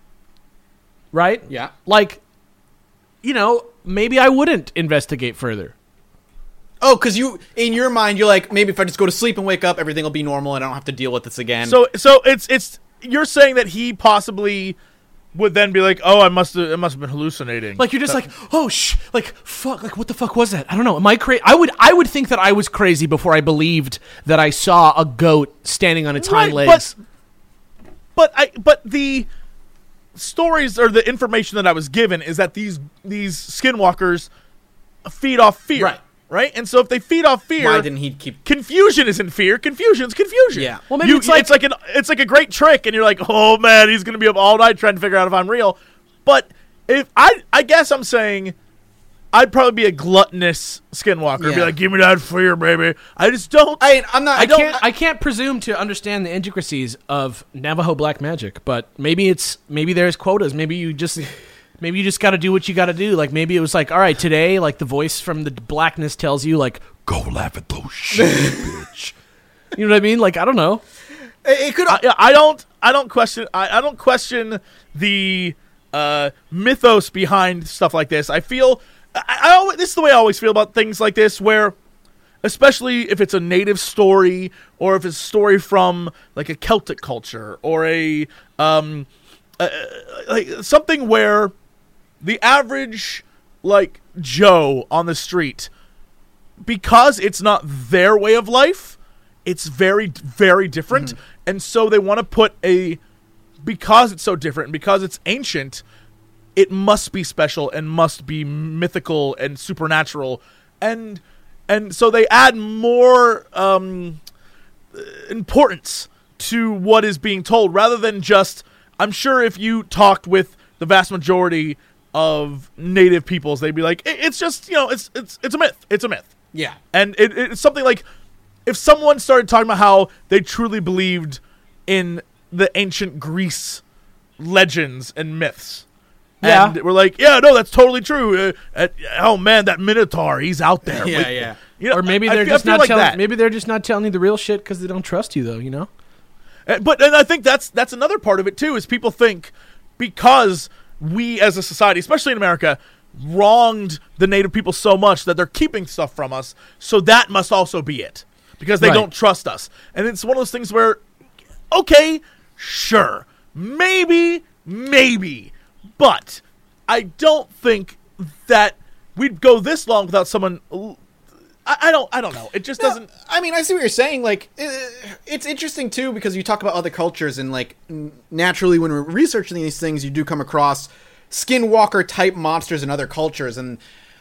right? Yeah. Like, you know, maybe I wouldn't investigate further. Oh, because you, in your mind, you're like, maybe if I just go to sleep and wake up, everything will be normal and I don't have to deal with this again. So so it's it's you're saying that he possibly would then be like, oh, I must have I must have been hallucinating. Like you're just like, oh sh, like fuck, like what the fuck was that? I don't know. Am I crazy? I would, I would think that I was crazy before I believed that I saw a goat standing on its hind Right, legs. But, but I but the stories or the information that I was given is that these these skinwalkers feed off fear. Right. Right? And so if they feed off fear, why didn't he keep? confusion isn't fear. Confusion's confusion. Yeah. Well, maybe You- it's like- it's like an it's like a great trick, and you're like, oh man, he's gonna be up all night trying to figure out if I'm real. But if I I guess I'm saying I'd probably be a gluttonous skinwalker. Be Yeah. like, give me that fear, baby. I just don't. I, I'm not. I, I don't. can't, I can't presume to understand the intricacies of Navajo black magic, but maybe it's maybe there's quotas. Maybe you just. Maybe you just got to do what you got to do. Like, maybe it was like, all right, today, like, the voice from the blackness tells you, like, go laugh at those shit, bitch. You know what I mean? Like, I don't know. It, it could. I, I don't. I don't question. I, I don't question the uh, mythos behind stuff like this. I feel. I, I always, this is the way I always feel about things like this, where, especially if it's a native story or if it's a story from like a Celtic culture or a um, uh, like something where the average like Joe on the street, because it's not their way of life, it's very, very different. Mm-hmm. And so they want to put a, because it's so different and because it's ancient, it must be special and must be mythical and supernatural. And, and so they add more um, importance to what is being told rather than just, I'm sure if you talked with the vast majority of native peoples, they'd be like, it's just, you know, it's, it's, it's a myth. It's a myth. Yeah. And it, it's something like if someone started talking about how they truly believed in the ancient Greece legends and myths. Yeah. And we're like, yeah, no, that's totally true. Uh, uh, oh man, that Minotaur, he's out there. Yeah, with- yeah. You know, Or maybe I- I they're feel- I just feel not like telling. that. Maybe they're just not telling you the real shit because they don't trust you, though. You know. Uh, But and I think that's that's another part of it too, is people think because we as a society, especially in America, wronged the native people so much that they're keeping stuff from us, so that must also be it. Because they Right. don't trust us. And it's one of those things where, okay, sure, maybe, maybe, but I don't think that we'd go this long without someone. I, I don't. I don't know. It just No, doesn't. I mean, I see what you're saying. Like, uh, it's interesting too because you talk about other cultures and like n- naturally when we're researching these things, you do come across skinwalker type monsters in other cultures. And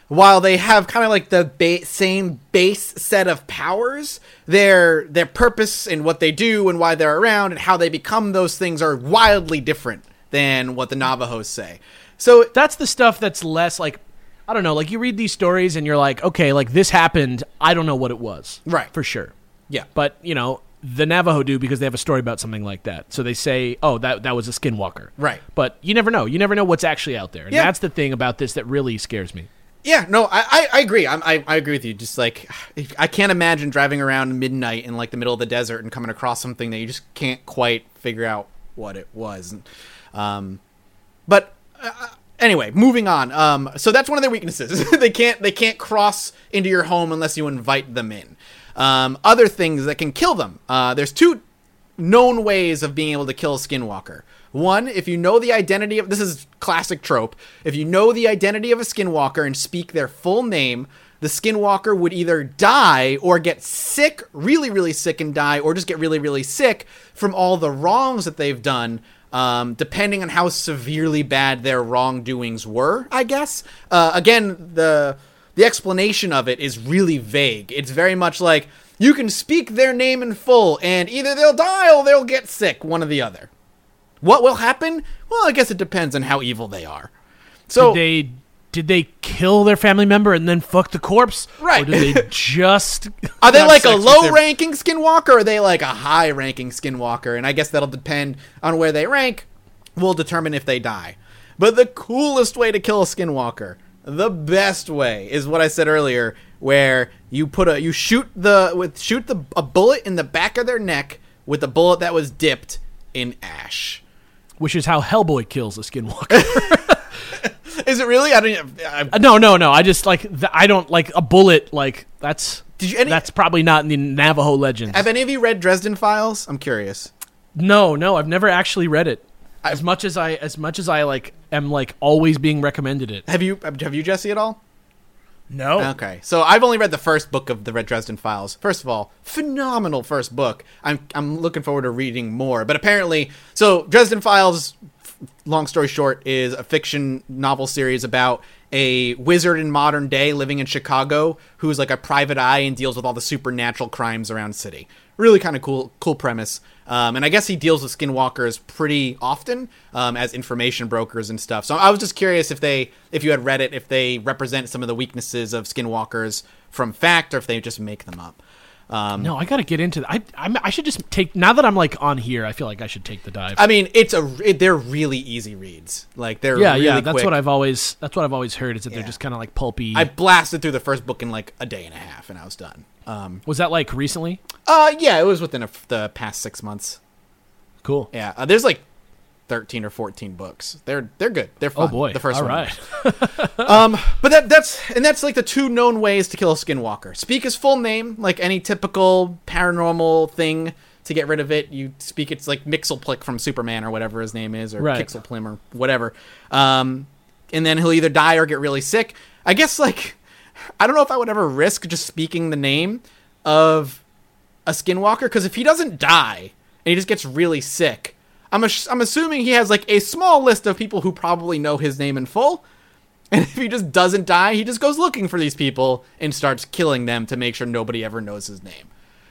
while they have kind of like the ba- same base set of powers, their their purpose and what they do and why they're around and how they become those things are wildly different than what the Navajos say. So that's the stuff that's less like, I don't know, like you read these stories and you're like, okay, like this happened. I don't know what it was. Right. For sure. Yeah. But, you know, the Navajo do because they have a story about something like that. So they say, oh, that that was a skinwalker. Right. But you never know. You never know what's actually out there. And Yeah. that's the thing about this that really scares me. Yeah, no, I, I, I agree. I'm, I I agree with you. Just like, I can't imagine driving around midnight in like the middle of the desert and coming across something that you just can't quite figure out what it was. Um, but uh, anyway, moving on. Um, so that's one of their weaknesses. they can't they can't cross into your home unless you invite them in. Um, other things that can kill them. Uh, there's two known ways of being able to kill a skinwalker. One, if you know the identity of, this is classic trope, if you know the identity of a skinwalker and speak their full name, the skinwalker would either die or get sick, really, really sick and die, or just get really, really sick from all the wrongs that they've done, um, depending on how severely bad their wrongdoings were, I guess. Uh, again, the the explanation of it is really vague. It's very much like, you can speak their name in full, and either they'll die or they'll get sick, one or the other. What will happen? Well, I guess it depends on how evil they are. So did they did they kill their family member and then fuck the corpse? Right. Or did they just are they have like a sex with their- low-ranking skinwalker, or are they like a high-ranking skinwalker? And I guess that'll depend on where they rank. Will determine if they die. But the coolest way to kill a skinwalker, the best way, is what I said earlier, where you put a you shoot the with shoot the a bullet in the back of their neck with a bullet that was dipped in ash. Which is how Hellboy kills a skinwalker. Is it really? I don't. I, Uh, no, no, no. I just like the, I don't like a bullet. Like that's Did you? Any, that's probably not in the Navajo legends. have any of you read Dresden Files? I'm curious. No, no, I've never actually read it. I- As much as I, as much as I like, am like always being recommended it. Have you? Have you, Jesse, at all? No. Okay, so I've only read the first book of the Red Dresden Files. First of all, phenomenal first book. I'm I'm looking forward to reading more. But apparently, so Dresden Files, f- long story short, is a fiction novel series about a wizard in modern day living in Chicago who's like a private eye and deals with all the supernatural crimes around the city. Really kind of cool, cool premise. Um, and I guess he deals with skinwalkers pretty often um, as information brokers and stuff. So I was just curious if they, if you had read it, if they represent some of the weaknesses of skinwalkers from fact, or if they just make them up. Um, No, I got to get into that. I I'm, I should just take now that I'm like on here. I feel like I should take the dive. I mean, it's a it, they're really easy reads. Like they're yeah, really yeah. That's quick. what I've always. That's what I've always heard is that Yeah. they're just kind of like pulpy. I blasted through the first book in like a day and a half, and I was done. Um, Was that like recently? uh, yeah, it was within a, the past six months. Cool. Yeah, uh, there's like thirteen or fourteen books. They're they're good. They're fun. Oh boy. the first All one. right. Um, but that that's and that's like the two known ways to kill a skinwalker. Speak his full name, like any typical paranormal thing. To get rid of it, you speak it's like Mixelplick from Superman or whatever his name is, or Right. Pixelplim or whatever. Um, and then he'll either die or get really sick. I guess like I don't know if I would ever risk just speaking the name of a skinwalker, because if he doesn't die and he just gets really sick, I'm ass- I'm assuming he has like a small list of people who probably know his name in full. And if he just doesn't die, he just goes looking for these people and starts killing them to make sure nobody ever knows his name.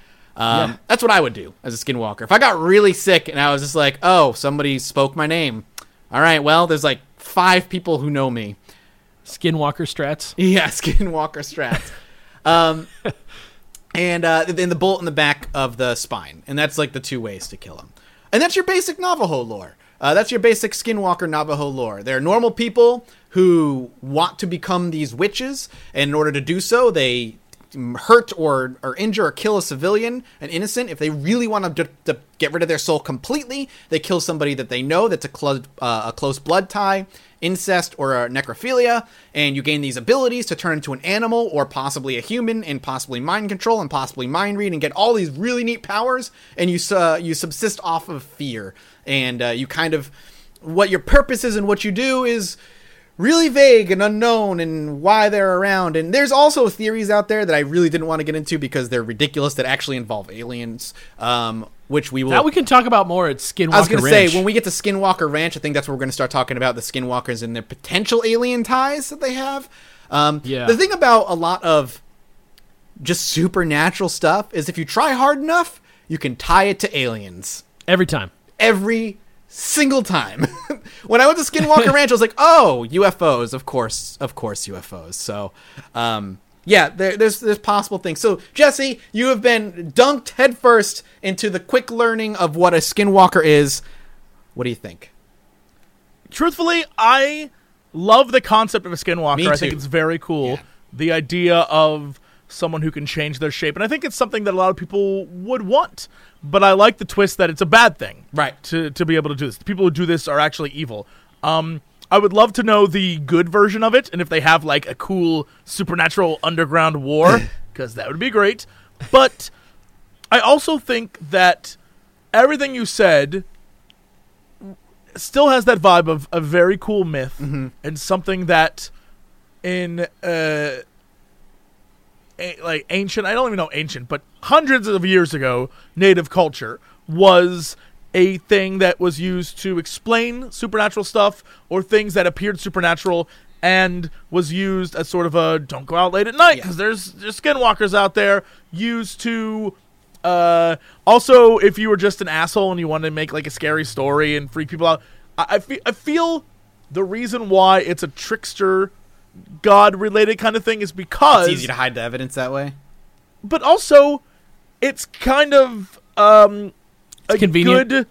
Um, Yeah. That's what I would do as a skinwalker. If I got really sick and I was just like, oh, somebody spoke my name. All right, well, there's like five people who know me. Skinwalker strats. Yeah, skinwalker strats. um, and uh, then the bullet in the back of the spine. And that's like the two ways to kill him. And that's your basic Navajo lore. Uh, that's your basic skinwalker Navajo lore. They're normal people who want to become these witches. And in order to do so, they hurt or, or injure or kill a civilian, an innocent. If they really want to, to get rid of their soul completely, they kill somebody that they know that's a, clo- uh, a close blood tie, incest, or a necrophilia, and you gain these abilities to turn into an animal or possibly a human, and possibly mind control and possibly mind read, and get all these really neat powers, and you uh, you subsist off of fear, and uh, you kind of, what your purpose is and what you do is really vague and unknown, and why they're around. And there's also theories out there that I really didn't want to get into because they're ridiculous, that actually involve aliens, um, which we will... Now we can talk about more at Skinwalker I was going to Ranch. say, when we get to Skinwalker Ranch, I think that's where we're going to start talking about the Skinwalkers and their potential alien ties that they have. Um, Yeah. The thing about a lot of just supernatural stuff is if you try hard enough, you can tie it to aliens. Every time. Every single time. When I went to Skinwalker Ranch, I was like, oh, U F Os, of course, of course U F Os. So, um, yeah, there, there's there's possible things. So, Jesse, you have been dunked headfirst into the quick learning of what a Skinwalker is. What do you think? Truthfully, I love the concept of a Skinwalker. Me I think too. it's very cool. Yeah. The idea of someone who can change their shape. And I think it's something that a lot of people would want. But I like the twist that it's a bad thing. Right. To, to be able to do this. The people who do this are actually evil. Um, I would love to know the good version of it. And if they have, like, a cool supernatural underground war. Because that would be great. But I also think that everything you said still has that vibe of a very cool myth. Mm-hmm. And something that in... Uh, A, like ancient, I don't even know ancient, but hundreds of years ago, native culture was a thing that was used to explain supernatural stuff or things that appeared supernatural, and was used as sort of a don't go out late at night because Yeah. there's, there's skinwalkers out there. Used to uh, also, if you were just an asshole and you wanted to make like a scary story and freak people out, I, I, fe- I feel the reason why it's a trickster God-related kind of thing is because... It's easy to hide the evidence that way. But also, it's kind of um, a convenient. good...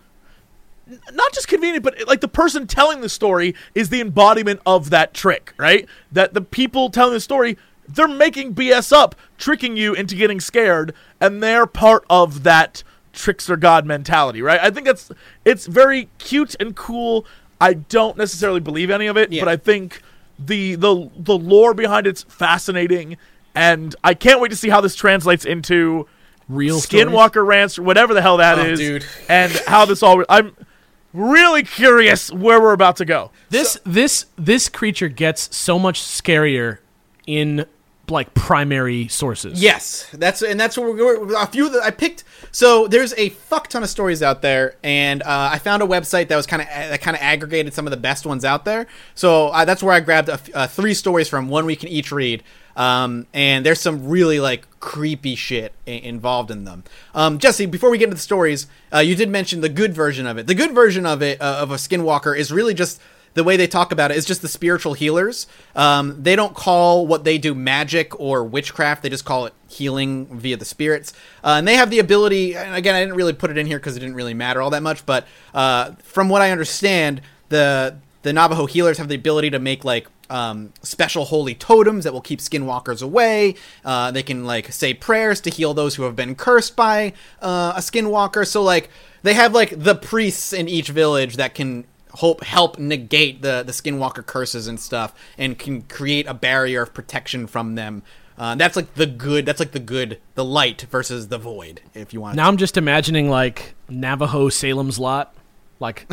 Not just convenient, but like the person telling the story is the embodiment of that trick, right? That the people telling the story, they're making B S up, tricking you into getting scared, and they're part of that trickster God mentality, right? I think that's it's very cute and cool. I don't necessarily believe any of it, Yeah. but I think... The, the the lore behind it's fascinating, and I can't wait to see how this translates into Real Skinwalker Ranch, or whatever the hell that Oh, is, dude. and how this all. I'm really curious where we're about to go. This this this creature gets so much scarier in like primary sources. Yes, that's and that's what we're, we're a few that I picked. So there's a fuck ton of stories out there, and uh, I found a website that was kind of that kind of aggregated some of the best ones out there. So uh, that's where I grabbed a f- uh, three stories from, one we can each read. Um, and there's some really like creepy shit I- involved in them. Um, Jesse, before we get into the stories, uh, you did mention the good version of it. The good version of it uh, of a Skinwalker is really just. The way they talk about it is just the spiritual healers. Um, they don't call what they do magic or witchcraft. They just call it healing via the spirits. Uh, and they have the ability, and again, I didn't really put it in here because it didn't really matter all that much, but uh, from what I understand, the the Navajo healers have the ability to make like um, special holy totems that will keep skinwalkers away. Uh, they can like say prayers to heal those who have been cursed by uh, a skinwalker. So like they have like the priests in each village that can hope help negate the the skinwalker curses and stuff, and can create a barrier of protection from them. Uh, that's like the good. That's like the good, the light versus the void. If you want. Now I'm just imagining like Navajo Salem's Lot. Like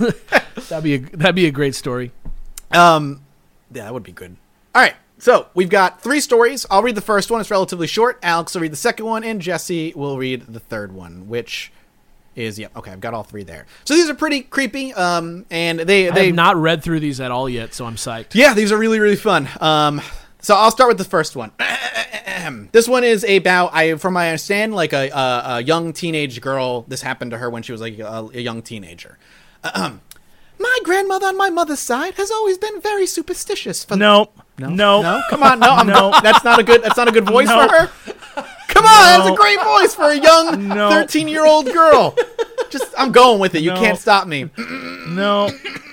that'd be a, that'd be a great story. Um, yeah, that would be good. All right, so we've got three stories. I'll read the first one. It's relatively short. Alex will read the second one, and Jesse will read the third one, which. Is yeah okay. I've got all three there. So these are pretty creepy. Um, and they I they have not read through these at all yet, so I'm psyched. yeah, these are really really fun. Um, so I'll start with the first one. This one is about I from my understand like a, a a young teenage girl. This happened to her when she was like a, a young teenager. Um, my grandmother on my mother's side has always been very superstitious. For No, no, no, no. Come on, no, I'm, No. that's not a good. That's not a good voice No. for her. Come on, that's a great voice for a young No. thirteen-year-old girl. Just, I'm going with it. You No. can't stop me. no.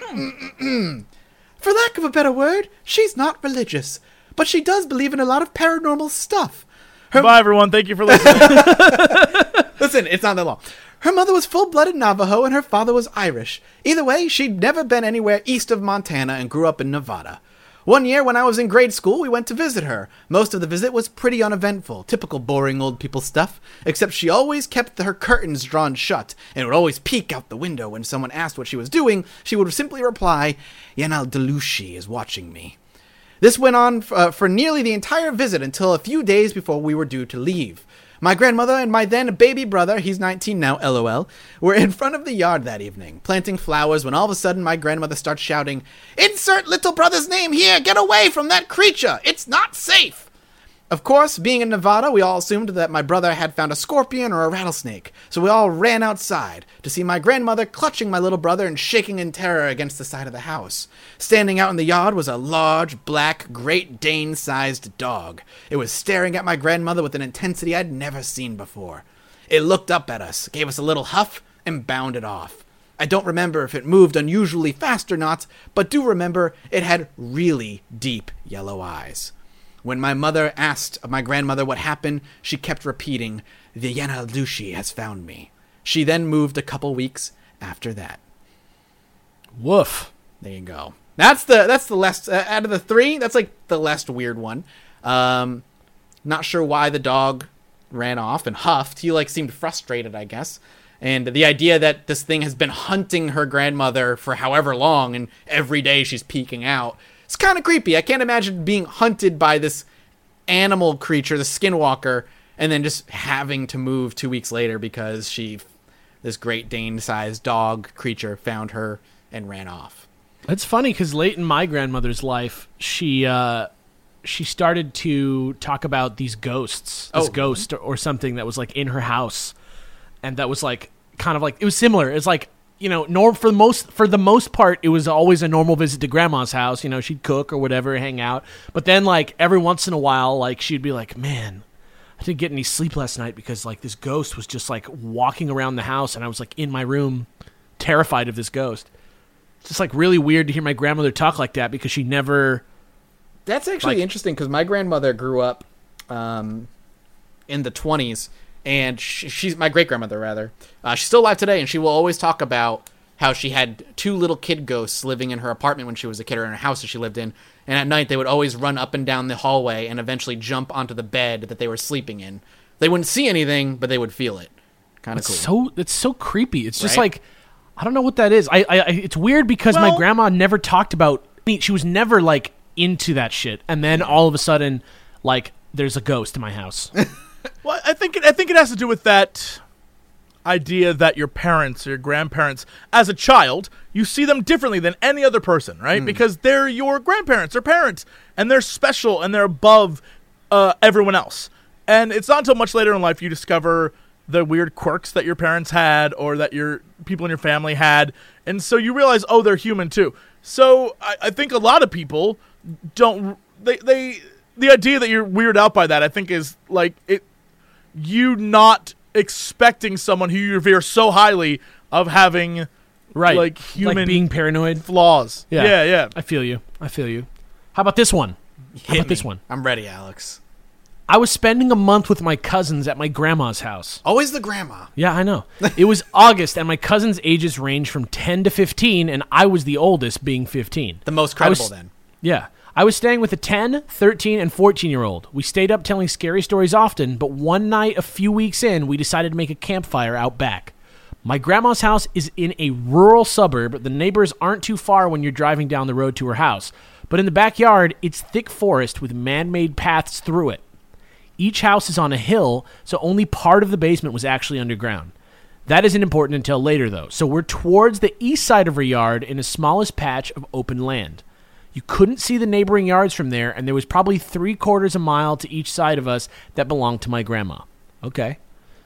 For lack of a better word, she's not religious, but she does believe in a lot of paranormal stuff. Her, Bye, everyone. Thank you for listening. listen, it's not that long. Her mother was full-blooded Navajo and her father was Irish. Either way, she'd never been anywhere east of Montana and grew up in Nevada. One year when I was in grade school, we went to visit her. Most of the visit was pretty uneventful, typical boring old people stuff, except she always kept her curtains drawn shut and would always peek out the window when someone asked what she was doing. She would simply reply, Yanal Delushi is watching me. This went on uh, for nearly the entire visit until a few days before we were due to leave. My grandmother and my then baby brother, he's nineteen now, lol, were in front of the yard that evening, planting flowers, when all of a sudden my grandmother starts shouting, "Insert little brother's name here! Get away from that creature! It's not safe!" Of course, being in Nevada, we all assumed that my brother had found a scorpion or a rattlesnake, so we all ran outside to see my grandmother clutching my little brother and shaking in terror against the side of the house. Standing out in the yard was a large, black, Great Dane-sized dog. It was staring at my grandmother with an intensity I'd never seen before. It looked up at us, gave us a little huff, and bounded off. I don't remember if it moved unusually fast or not, but do remember it had really deep yellow eyes. When my mother asked my grandmother what happened, she kept repeating, "The Yanalushi has found me." She then moved a couple weeks after that. Woof. There you go. That's the that's the less uh, out of the three. That's like the less weird one. Um, not sure why the dog ran off and huffed. He like seemed frustrated, I guess. And the idea that this thing has been hunting her grandmother for however long, and every day she's peeking out. It's kind of creepy. I can't imagine being hunted by this animal creature, the skinwalker, and then just having to move two weeks later because she, this Great Dane-sized dog creature, found her and ran off. It's funny because late in my grandmother's life, she uh, she started to talk about these ghosts, this Oh. ghost or, or something that was like in her house, and that was like kind of like it was similar. It's like. You know, norm for the most for the most part, it was always a normal visit to grandma's house. You know, she'd cook or whatever, hang out. But then, like every once in a while, like she'd be like, "Man, I didn't get any sleep last night because like this ghost was just like walking around the house, and I was like in my room, terrified of this ghost." It's just like really weird to hear my grandmother talk like that because she never. That's actually Like- interesting because my grandmother grew up um, in the twenties. And she, she's my great-grandmother, rather. Uh, she's still alive today, and she will always talk about how she had two little kid ghosts living in her apartment when she was a kid, or in her house that she lived in. And at night, they would always run up and down the hallway and eventually jump onto the bed that they were sleeping in. They wouldn't see anything, but they would feel it. Kind of cool. So it's so creepy. It's just Right? like I don't know what that is. I, I, I it's weird because my Well- grandma never talked about. She was never like into that shit, and then all of a sudden, like there's a ghost in my house. Well, I think it, I think it has to do with that idea that your parents or your grandparents, as a child, you see them differently than any other person, right? Because they're your grandparents or parents, and they're special and they're above uh, everyone else. And it's not until much later in life you discover the weird quirks that your parents had or that your people in your family had, and so you realize, oh, they're human too. So I, I think a lot of people don't. They they the idea that you're weirded out by that, I think, is like it. You not expecting someone who you revere so highly of having Right. like human like being paranoid. flaws. Yeah. yeah, yeah. I feel you. I feel you. How about this one? How Hit about this me. one? I'm ready, Alex. I was spending a month with my cousins at my grandma's house. Always the grandma. Yeah, I know. It was August, and my cousins' ages ranged from ten to fifteen, and I was the oldest, being fifteen. The most I was- credible, then. Yeah. I was staying with a ten, thirteen, and fourteen-year-old. We stayed up telling scary stories often, but one night a few weeks in, we decided to make a campfire out back. My grandma's house is in a rural suburb. The neighbors aren't too far when you're driving down the road to her house. But in the backyard, it's thick forest with man-made paths through it. Each house is on a hill, so only part of the basement was actually underground. That isn't important until later, though. So we're towards the east side of her yard in the smallest patch of open land. You couldn't see the neighboring yards from there, and there was probably three quarters a mile to each side of us that belonged to my grandma. Okay.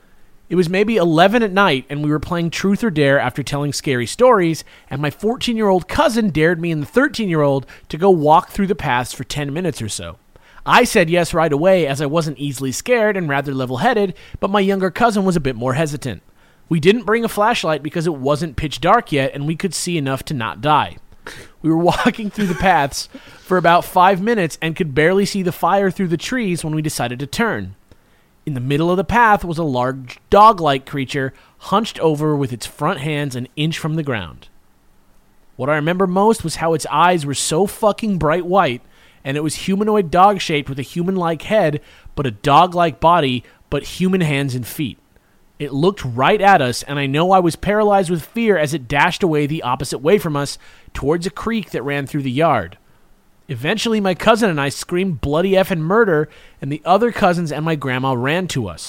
It was maybe eleven at night, and we were playing Truth or Dare after telling scary stories, and my fourteen-year-old cousin dared me and the thirteen-year-old to go walk through the paths for ten minutes or so. I said yes right away, as I wasn't easily scared and rather level-headed, but my younger cousin was a bit more hesitant. We didn't bring a flashlight because it wasn't pitch dark yet, and we could see enough to not die. We were walking through the paths for about five minutes and could barely see the fire through the trees when we decided to turn. In the middle of the path was a large dog-like creature hunched over with its front hands an inch from the ground. What I remember most was how its eyes were so fucking bright white, and it was humanoid dog-shaped with a human-like head, but a dog-like body, but human hands and feet. It looked right at us, and I know I was paralyzed with fear as it dashed away the opposite way from us, towards a creek that ran through the yard. Eventually, my cousin and I screamed bloody effing murder, and the other cousins and my grandma ran to us.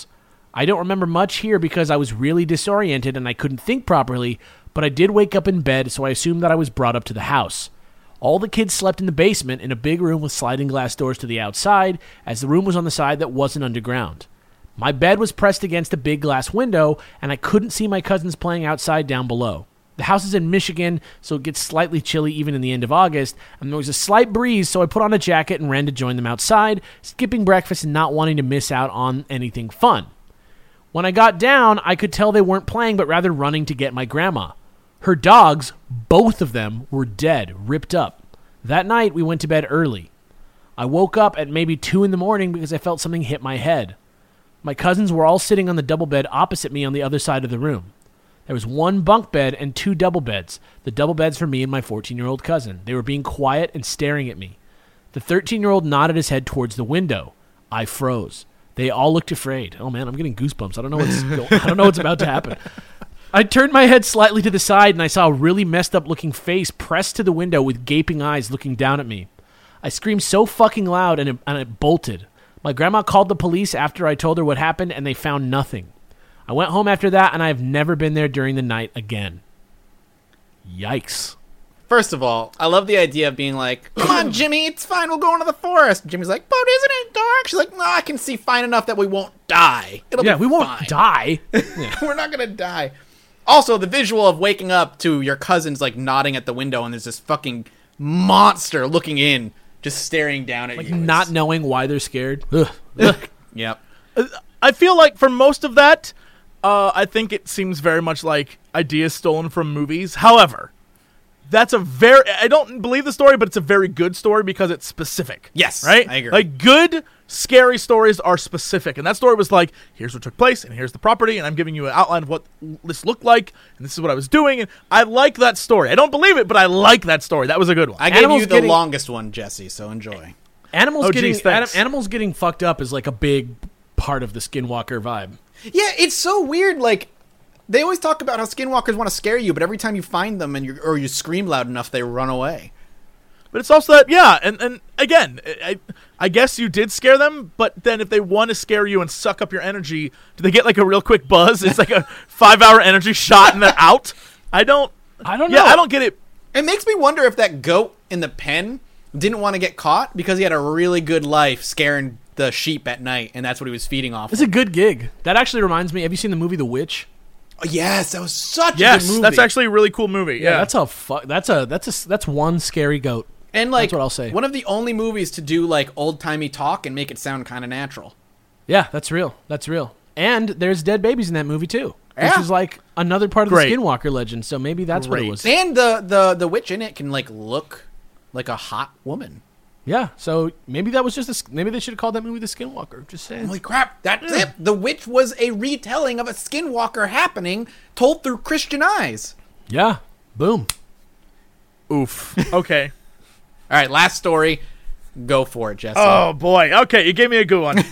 I don't remember much here because I was really disoriented and I couldn't think properly, but I did wake up in bed, so I assumed that I was brought up to the house. All the kids slept in the basement in a big room with sliding glass doors to the outside, as the room was on the side that wasn't underground. My bed was pressed against a big glass window, and I couldn't see my cousins playing outside down below. The house is in Michigan, so it gets slightly chilly even in the end of August, and there was a slight breeze, so I put on a jacket and ran to join them outside, skipping breakfast and not wanting to miss out on anything fun. When I got down, I could tell they weren't playing, but rather running to get my grandma. Her dogs, both of them, were dead, ripped up. That night, we went to bed early. I woke up at maybe two in the morning because I felt something hit my head. My cousins were all sitting on the double bed opposite me on the other side of the room. There was one bunk bed and two double beds, the double beds for me and my fourteen-year-old cousin. They were being quiet and staring at me. The thirteen-year-old nodded his head towards the window. I froze. They all looked afraid. Oh man, I'm getting goosebumps. I don't know what's go- I don't know what's about to happen. I turned my head slightly to the side and I saw a really messed up looking face pressed to the window with gaping eyes looking down at me. I screamed so fucking loud and it, and it bolted. My grandma called the police after I told her what happened and they found nothing. I went home after that and I have never been there during the night again. Yikes. First of all, I love the idea of being like, come on, Jimmy, it's fine, we'll go into the forest. Jimmy's like, but isn't it dark? She's like, no, I can see fine enough that we won't die. It'll yeah, be we won't fine. die. Yeah. We're not going to die. Also, the visual of waking up to your cousins, like, nodding at the window, and there's this fucking monster looking in, just staring down at Like you. not knowing why they're scared. Ugh. Ugh. Yep. I feel like for most of that, uh, I think it seems very much like ideas stolen from movies. However, that's a very, I don't believe the story, but it's a very good story because it's specific. Yes, right? I agree. Like, good, scary stories are specific. And that story was like, here's what took place, and here's the property, and I'm giving you an outline of what this looked like, and this is what I was doing. And I like that story. I don't believe it, but I like that story. That was a good one. I gave Animals you the getting- longest one, Jesse, so enjoy. Animals Oh, getting geez, thanks. anim- animals getting fucked up is like a big part of the Skinwalker vibe. Yeah, it's so weird, like, they always talk about how skinwalkers want to scare you, but every time you find them and you or you scream loud enough, they run away. But it's also that, yeah, and, and again, I, I guess you did scare them, but then if they want to scare you and suck up your energy, do they get like a real quick buzz? It's like a five-hour energy shot and they're out? I don't... I don't Yeah, know. I don't get it. It makes me wonder if that goat in the pen didn't want to get caught because he had a really good life scaring the sheep at night, and that's what he was feeding off. It's a good gig. That actually reminds me. Have you seen the movie The Witch? Oh, yes, that was such Yes, a good movie. that's actually a really cool movie. Yeah, that's a fu- That's a that's a that's one scary goat. and like that's what I'll say. one of the only movies to do like old timey talk and make it sound kind of natural. Yeah, that's real. That's real. And there's dead babies in that movie too, which Yeah. is like another part of Great. the Skinwalker legend. So maybe that's what Great. it was. And the the the witch in it can like look like a hot woman. Yeah. So maybe that was just a, s- maybe they should have called that movie The Skinwalker. Just saying. Holy crap, that's it. The witch was a retelling of a skinwalker happening told through Christian eyes. Yeah. Boom. Oof. Okay. All right, last story. Go for it, Jesse. Oh, boy. Okay, you gave me a good one.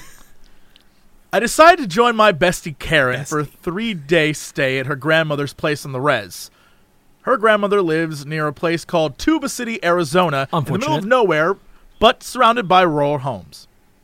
I decided to join my bestie Karen for a three-day stay at her grandmother's place on the res. Her grandmother lives near a place called Tuba City, Arizona, in the middle of Unfortunate. nowhere, but surrounded by rural homes.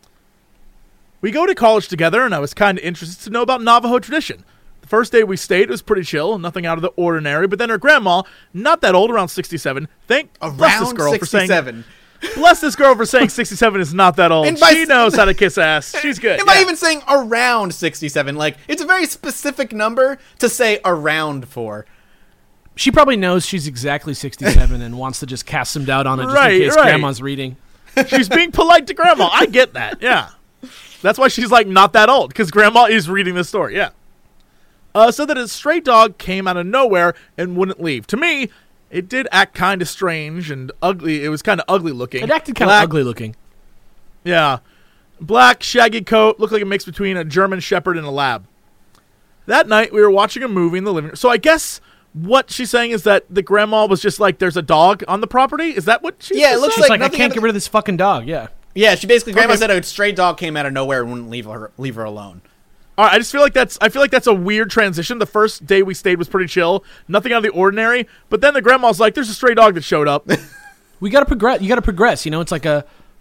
We go to college together, and I was kind of interested to know about Navajo tradition. The first day we stayed was pretty chill, nothing out of the ordinary, but then her grandma, not that old, around sixty-seven, thank bless this Around girl for saying... sixty-seven. Bless this girl for saying sixty-seven is not that old. And by- She knows how to kiss ass. She's good. Am I yeah. even saying around sixty-seven? Like, it's a very specific number to say around for. She probably knows she's exactly sixty-seven and wants to just cast some doubt on it just Right, in case right. grandma's reading. She's being polite to grandma. I get that. Yeah. That's why she's like not that old, because grandma is reading this story. Yeah. Uh, so that a stray dog came out of nowhere and wouldn't leave. To me, it did act kind of strange and ugly. It was kind of ugly looking. It acted kind of Black- ugly looking. Yeah. Black, shaggy coat, looked like a mix between a German Shepherd and a lab. That night, we were watching a movie in the living room. So I guess what she's saying is that the grandma was just like, there's a dog on the property? Is that what she's Yeah, it saying? looks She's like like, I nothing can't out get of- rid of this fucking dog. Yeah. Yeah, she basically, grandma Okay. said a stray dog came out of nowhere and wouldn't leave her leave her alone. All right, I just feel like that's I feel like that's a weird transition. The first day we stayed was pretty chill, nothing out of the ordinary. But then the grandma's like, "There's a stray dog that showed up." We got to progress. You got to progress. You know, it's like a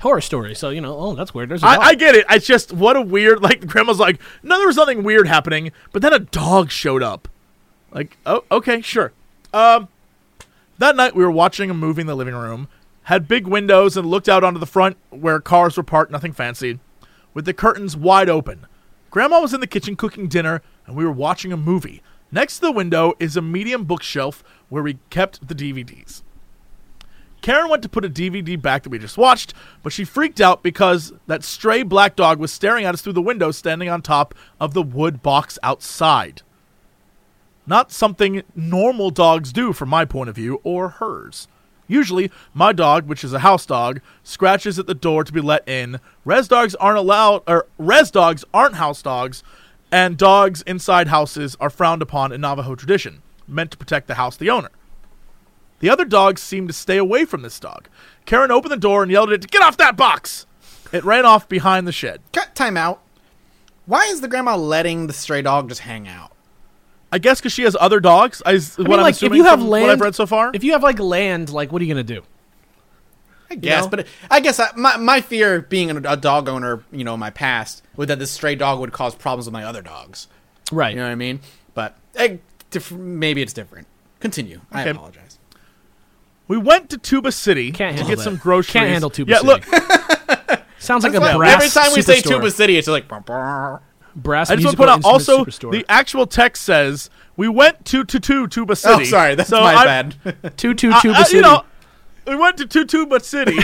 horror story. So, you know, oh, that's weird. There's a dog. I, I get it. It's just, what a weird, like, Grandma's like, no, there was nothing weird happening, but then a dog showed up. Like, oh, okay, sure. Um, that night we were watching a movie in the living room, had big windows and looked out onto the front where cars were parked, nothing fancy, with the curtains wide open. Grandma was in the kitchen cooking dinner, and we were watching a movie. Next to the window is a medium bookshelf where we kept the D V Ds. Karen went to put a D V D back that we just watched, but she freaked out because that stray black dog was staring at us through the window, standing on top of the wood box outside. Not something normal dogs do from my point of view, or hers. Usually, my dog, which is a house dog, scratches at the door to be let in. Res dogs aren't allowed, or res dogs aren't house dogs, and dogs inside houses are frowned upon in Navajo tradition, meant to protect the house, the owner. The other dogs seemed to stay away from this dog. Karen opened the door and yelled at it to get off that box. It ran off behind the shed. Cut time out. Why is the grandma letting the stray dog just hang out? I guess because she has other dogs. I, what I mean, I'm like, assuming if you have from land, what I've read so far. If you have, like, land, like, what are you going to do? I guess, know? but I guess I, my my fear being a, a dog owner, you know, in my past, was that this stray dog would cause problems with my other dogs. Right. You know what I mean? But eh, diff- maybe it's different. Continue. I Okay. apologize. We went to Tuba City Can't to handle get that. some groceries. Can't handle Tuba yeah, City. look, Sounds like That's a fine. brass Every time we say superstore. Tuba City, it's like... "Brr, brr." Brass I just want to musical put out instrument also superstore. the actual text says we went to to to Tuba City. Oh, sorry, that's So my I'm- bad. two two I- Tuba I- City. You know, we went to to Tuba City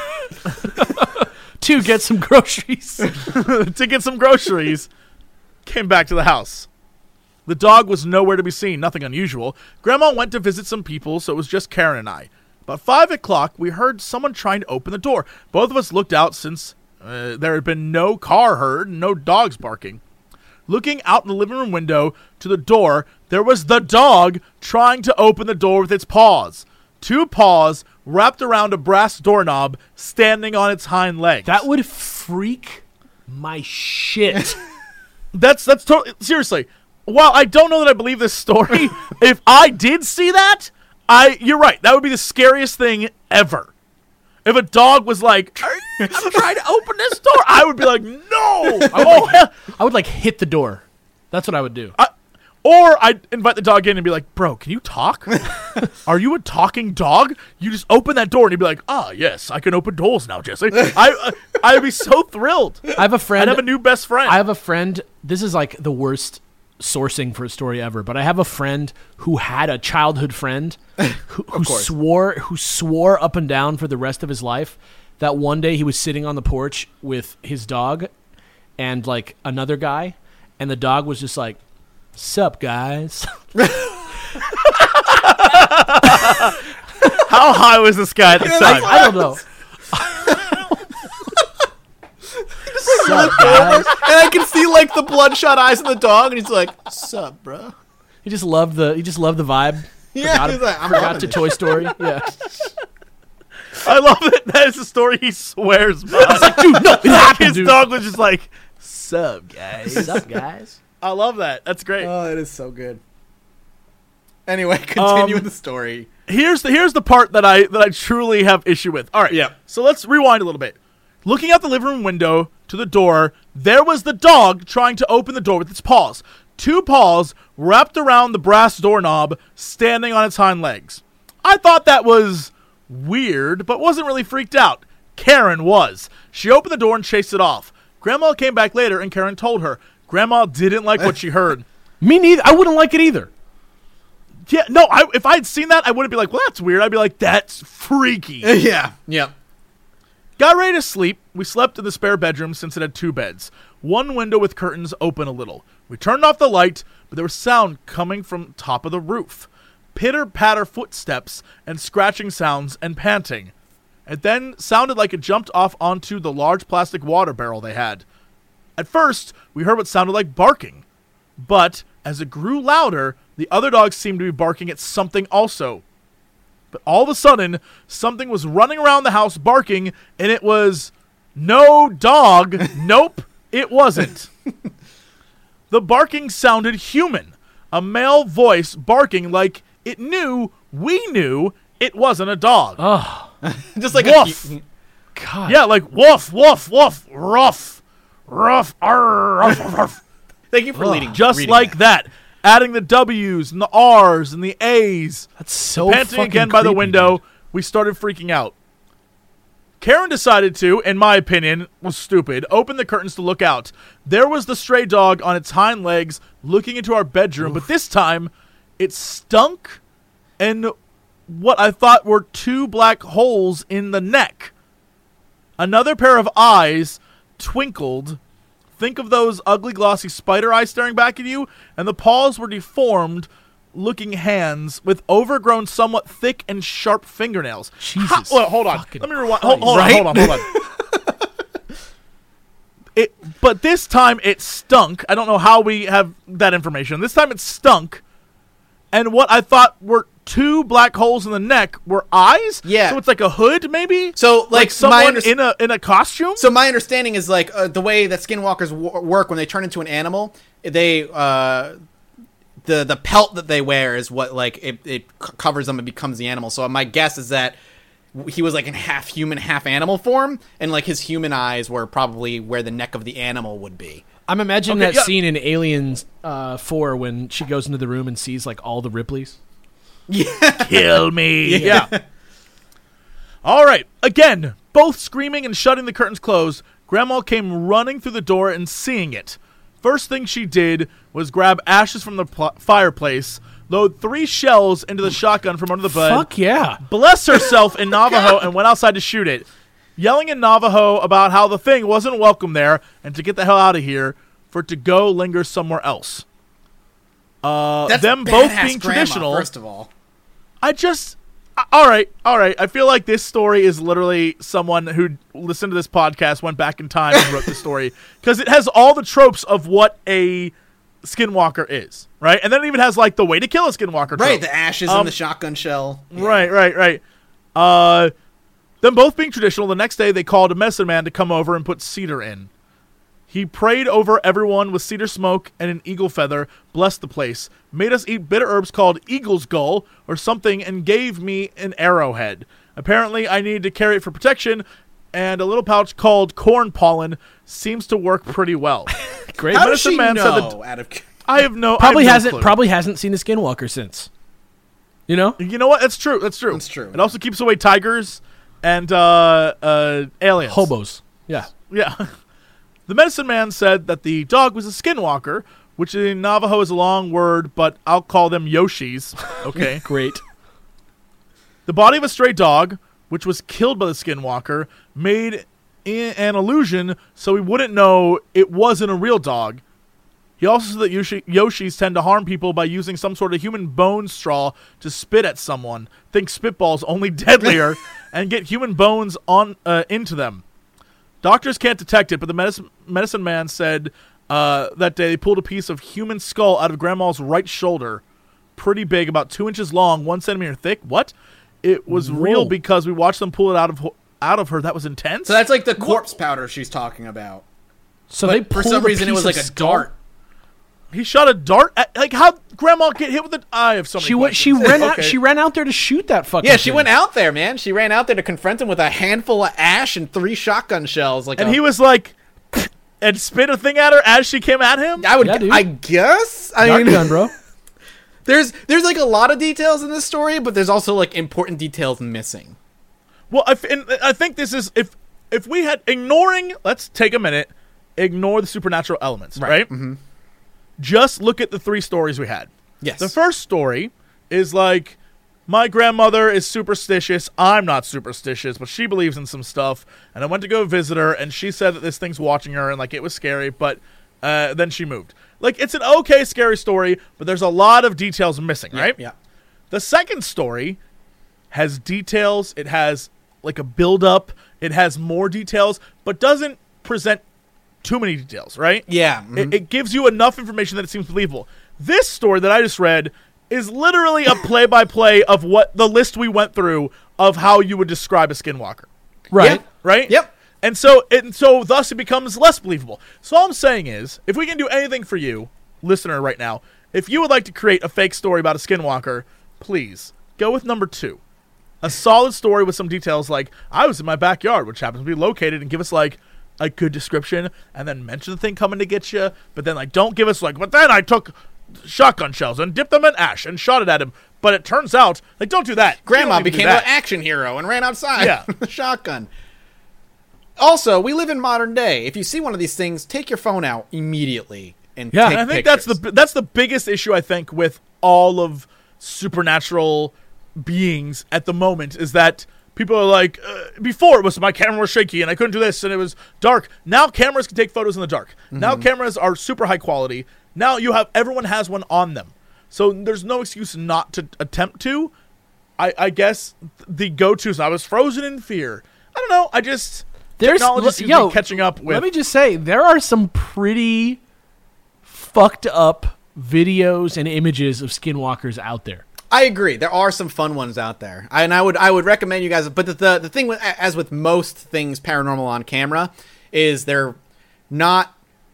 to get some groceries. to get some groceries. Came back to the house. The dog was nowhere to be seen, nothing unusual. Grandma went to visit some people, so it was just Karen and I. About five o'clock, we heard someone trying to open the door. Both of us looked out since uh, there had been no car heard and no dogs barking. Looking out in the living room window to the door, there was the dog trying to open the door with its paws. Two paws wrapped around a brass doorknob, standing on its hind legs. That would freak my shit. That's that's totally seriously. While I don't know that I believe this story, if I did see that, I you're right. That would be the scariest thing ever. If a dog was like, "I'm trying to open this door," I would be like, "No!" Oh, hell. I would, like, hit the door. That's what I would do. I, or I'd invite the dog in and be like, "Bro, can you talk? Are you a talking dog? You just open that door," and he'd be like, "Ah, yes, I can open doors now, Jesse." I I would be so thrilled. I have a friend. I'd have a new best friend. I have a friend. This is like the worst sourcing for a story ever, but I have a friend who had a childhood friend who, who swore who swore up and down for the rest of his life that one day he was sitting on the porch with his dog and like another guy, and the dog was just like, "Sup, guys." How high was this guy at the time? I don't know. Sup, guys? And I can see like the bloodshot eyes of the dog, and he's like, "Sup, bro?" He just loved the he just loved the vibe. Yeah, Forgot, he's like, "I'm forgot loving to it." Toy Story. Yeah. I love it. That is a story he swears by. Dude, no, it happened, His dude. dog was just like, "Sup, guys." What's up, guys? I love that. That's great. Oh, it is so good. Anyway, continue Um, with the story. here's the here's the part that I that I truly have issue with. All right. Yeah. So let's rewind a little bit. Looking out the living room window to the door, there was the dog trying to open the door with its paws. Two paws wrapped around the brass doorknob, standing on its hind legs. I thought that was weird, but wasn't really freaked out. Karen was. She opened the door and chased it off. Grandma came back later, and Karen told her. Grandma didn't like what she heard. Me neither. I wouldn't like it either. Yeah, no, I, if I had seen that, I wouldn't be like, well, that's weird. I'd be like, that's freaky. Yeah, yeah. Got ready to sleep. We slept in the spare bedroom since it had two beds. One window with curtains open a little. We turned off the light, but there was sound coming from top of the roof. Pitter-patter footsteps and scratching sounds and panting. It then sounded like it jumped off onto the large plastic water barrel they had. At first, we heard what sounded like barking. But as it grew louder, the other dogs seemed to be barking at something also. But all of a sudden, something was running around the house barking, and it was no dog. Nope, it wasn't. The barking sounded human. A male voice barking like it knew we knew it wasn't a dog. Oh, Just like Woof. a God. Yeah, like woof, woof, woof, rough, rough, arr, ruff, ruff. Thank you for Ugh. leading. Just reading like that. Adding the W's and the R's and the A's. That's so Panting fucking again by the creepy, window, dude. we started freaking out. Karen decided to, in my opinion, was stupid, open the curtains to look out. There was the stray dog on its hind legs looking into our bedroom, Oof. But this time it stunk and what I thought were two black holes in the neck. Another pair of eyes twinkled. Think of those ugly, glossy spider eyes staring back at you, and the paws were deformed looking hands with overgrown, somewhat thick and sharp fingernails. Jesus. How, well, hold on. fucking Let me rewind. Hold, hold Right? on, hold on, hold on. it, but this time it stunk. I don't know how we have that information. This time it stunk. And what I thought were two black holes in the neck were eyes? Yeah. So it's like a hood, maybe? So, like, like my someone underst- in a in a costume? So my understanding is like uh, the way that skinwalkers w- work when they turn into an animal, they uh, the the pelt that they wear is what like it, it c- covers them and becomes the animal. So my guess is that he was like in half human, half animal form, and like his human eyes were probably where the neck of the animal would be. I'm imagining Okay, that yeah. scene in Aliens uh, four when she goes into the room and sees like all the Ripleys. Kill me. Yeah. All right. Again, both screaming and shutting the curtains closed, Grandma came running through the door and seeing it. First thing she did was grab ashes from the pl- fireplace, load three shells into the shotgun from under the bed, Fuck yeah. bless herself in Navajo, and went outside to shoot it, yelling in Navajo about how the thing wasn't welcome there and to get the hell out of here for it to go linger somewhere else. Uh, That's them both badass being grandma, traditional. First of all, I just, uh, all right, all right. I feel like this story is literally someone who listened to this podcast, went back in time and wrote the story because it has all the tropes of what a skinwalker is, right? And then it even has like the way to kill a skinwalker trope. right? The ashes Um, and the shotgun shell. Right, right, right. Uh, them both being traditional, the next day they called a medicine man to come over and put cedar in. He prayed over everyone with cedar smoke and an eagle feather, blessed the place, made us eat bitter herbs called eagle's gull or something, and gave me an arrowhead. Apparently, I needed to carry it for protection, and a little pouch called corn pollen seems to work pretty well. Great. How does medicine she man know? said that- out of I have no Probably I have no hasn't clue. probably hasn't seen a Skinwalker since. You know? You know what? That's true. That's true. That's true. It also keeps away tigers and uh, uh, aliens. Hobos. Yeah. Yeah. The medicine man said that the dog was a skinwalker, which in Navajo is a long word, but I'll call them Yoshis. Okay. Great. The body of a stray dog, which was killed by the skinwalker, made i- an illusion so we wouldn't know it wasn't a real dog. He also said that Yoshi- Yoshis tend to harm people by using some sort of human bone straw to spit at someone. Think spitballs, only deadlier, and get human bones on uh, into them. Doctors can't detect it, but the medicine, medicine man said uh, that day they pulled a piece of human skull out of Grandma's right shoulder. Pretty big, about two inches long, one centimeter thick. What? It was Whoa. real because we watched them pull it out of ho- out of her. That was intense. So that's like the corpse powder she's talking about. So But they for pulled some a reason it piece was of like a skull? dart. He shot a dart at, like, how Grandma get hit with it? I have so many She went. She questions. ran out. Okay. She ran out there to shoot that fucking. Yeah, she thing. went out there, man. She ran out there to confront him with a handful of ash and three shotgun shells. Like, and a- he was like, and spit a thing at her as she came at him? I would, Yeah, dude. I guess. I Dark mean, gun, bro. there's there's like a lot of details in this story, but there's also like important details missing. Well, I, f- and I think this is, if if we had, ignoring, let's take a minute, ignore the supernatural elements, right? Mm-hmm. Just look at the three stories we had. Yes. The first story is like, my grandmother is superstitious. I'm not superstitious, but she believes in some stuff. And I went to go visit her, and she said that this thing's watching her, and like it was scary, but uh, then she moved. Like, it's an okay, scary story, but there's a lot of details missing, right? Yeah. The second story has details. It has like a build-up. It has more details, but doesn't present too many details, right? Yeah. mhm. It, it gives you enough information that it seems believable. This story that I just read is literally a play-by-play of what the list we went through of how you would describe a skinwalker. Right. Yeah. Right? Yep. And so, and so thus it becomes less believable. So all I'm saying is, if we can do anything for you, listener, right now, if you would like to create a fake story about a skinwalker, please go with number two. a solid story with some details like, I was in my backyard, which happens to be located, and give us, like, a good description, and then mention the thing coming to get you, but then, like, don't give us, like, but then I took shotgun shells and dipped them in ash and shot it at him, but it turns out, like, don't do that. Grandma do became an action hero and ran outside Yeah. with a shotgun. Also, we live in modern day. If you see one of these things, take your phone out immediately and Yeah, take And I think pictures. that's the that's the biggest issue, I think, with all of supernatural beings at the moment, is that people are like, uh, before it was my camera was shaky and I couldn't do this and it was dark. Now cameras can take photos in the dark. Mm-hmm. Now cameras are super high quality. Now you have everyone has one on them, so there's no excuse not to attempt to. I, I guess the go-to is I was frozen in fear. I don't know. I just There's technology seems yo, to be catching up with. Let me just say, there are some pretty fucked up videos and images of skinwalkers out there. I agree. There are some fun ones out there, I, and I would I would recommend you guys. But the the, the thing with, as with most things paranormal on camera, is they're not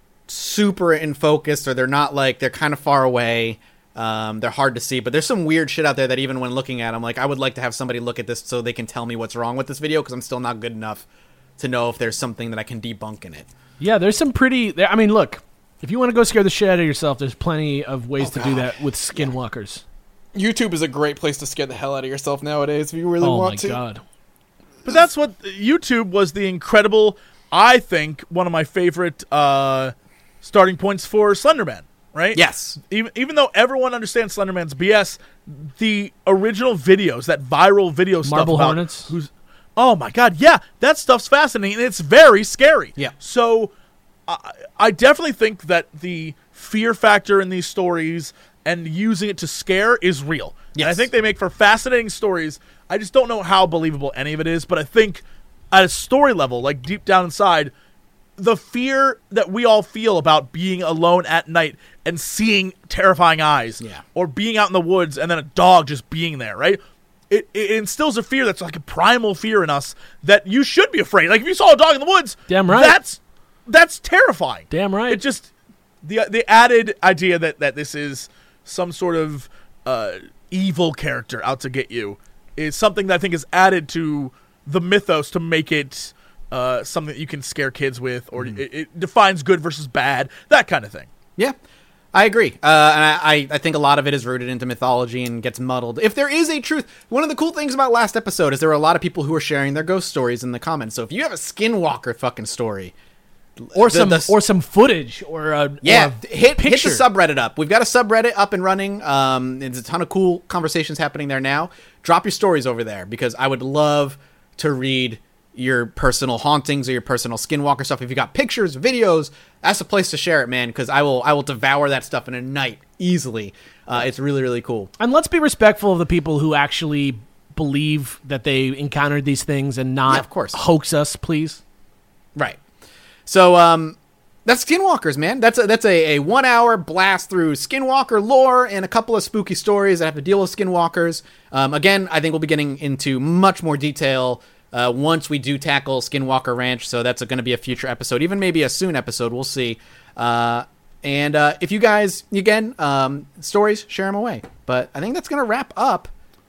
super in focus, or they're not like they're kind of far away. Um, they're hard to see, but there's some weird shit out there that even when looking at them, like I would like to have somebody look at this so they can tell me what's wrong with this video, because I'm still not good enough to know if there's something that I can debunk in it. Yeah, there's some pretty. There, I mean, look, if you want to go scare the shit out of yourself, there's plenty of ways Oh, to do God. that with skinwalkers. YouTube is a great place to scare the hell out of yourself nowadays if you really Oh want my to. god. But that's what YouTube was the incredible, I think, one of my favorite uh, starting points for Slenderman, right? Yes. Even, even though everyone understands Slenderman's B S, the original videos, that viral video stuff Marble about Hornets? who's, oh my god, yeah, that stuff's fascinating, and it's very scary. Yeah. So I, I definitely think that the fear factor in these stories and using it to scare is real. Yes. And I think they make for fascinating stories. I just don't know how believable any of it is, but I think at a story level, like deep down inside, the fear that we all feel about being alone at night and seeing terrifying eyes, Yeah. or being out in the woods and then a dog just being there, right? It, it instills a fear that's like a primal fear in us that you should be afraid. Like if you saw a dog in the woods, Damn right. that's that's terrifying. Damn right. It just the the added idea that, that this is some sort of uh, evil character out to get you is something that I think is added to the mythos to make it uh, something that you can scare kids with, or Mm-hmm. it, it defines good versus bad, that kind of thing. Yeah, I agree. Uh, and I, I think a lot of it is rooted into mythology and gets muddled. If there is a truth, one of the cool things about last episode is there were a lot of people who were sharing their ghost stories in the comments. So if you have a Skinwalker fucking story, or the- some the- or some footage or a yeah, or a hit hit the picture. subreddit up. We've got a subreddit up and running. Um, there's a ton of cool conversations happening there now. Drop your stories over there, because I would love to read your personal hauntings or your personal Skinwalker stuff. If you got pictures, videos, that's the place to share it, man. Because I will I will devour that stuff in a night easily. Uh, it's really really cool. And let's be respectful of the people who actually believe that they encountered these things and not Yeah, of course. hoax us, please. Right. So, um, that's Skinwalkers, man. That's a, that's a, a one hour blast through Skinwalker lore and a couple of spooky stories that have to deal with Skinwalkers. Um, again, I think we'll be getting into much more detail uh, once we do tackle Skinwalker Ranch. So that's going to be a future episode, even maybe a soon episode. We'll see. Uh, and uh, if you guys, again, um, stories, share them away. But I think that's going to wrap up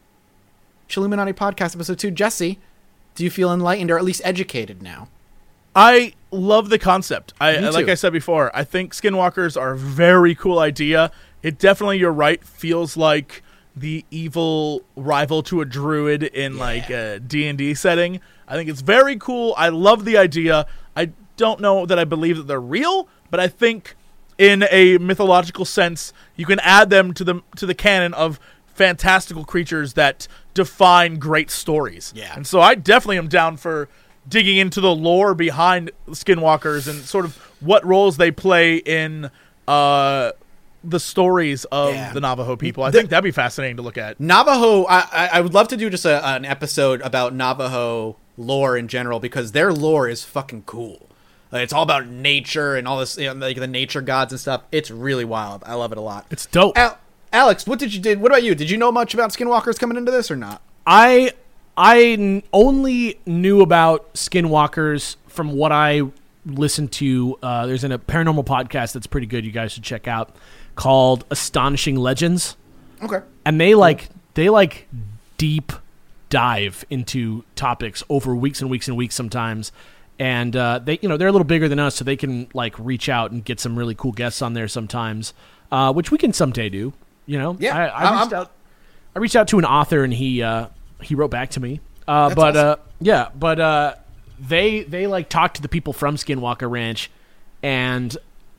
Chilluminati Podcast episode two. Jesse, do you feel enlightened or at least educated now? I love the concept. I Me like too. I said before, I think Skinwalkers are a very cool idea. It definitely, you're right, feels like the evil rival to a druid in like a D and D setting. I think it's very cool. I love the idea. I don't know that I believe that they're real, but I think in a mythological sense, you can add them to the to the canon of fantastical creatures that define great stories. Yeah. And so I definitely am down for digging into the lore behind Skinwalkers and sort of what roles they play in uh, the stories of Yeah. the Navajo people. I The- think that'd be fascinating to look at. Navajo, I, I- I would love to do just a, an episode about Navajo lore in general, because their lore is fucking cool. Like, it's all about nature and all this, you know, like the nature gods and stuff. It's really wild. I love it a lot. It's dope. Al- Alex, what did you did? What about you? Did you know much about Skinwalkers coming into this or not? I I n- only knew about Skinwalkers from what I listened to. Uh, there's a paranormal podcast that's pretty good. You guys should check out, called Astonishing Legends, Okay. and they like they like deep dive into topics over weeks and weeks and weeks sometimes. And uh, they, you know, they're a little bigger than us, so they can like reach out and get some really cool guests on there sometimes, uh, which we can someday do. You know, Yeah, I, I reached I'm- out. I reached out to an author, and he uh, he wrote back to me. Uh, That's but awesome. uh, yeah, but uh, they they like talked to the people from Skinwalker Ranch, and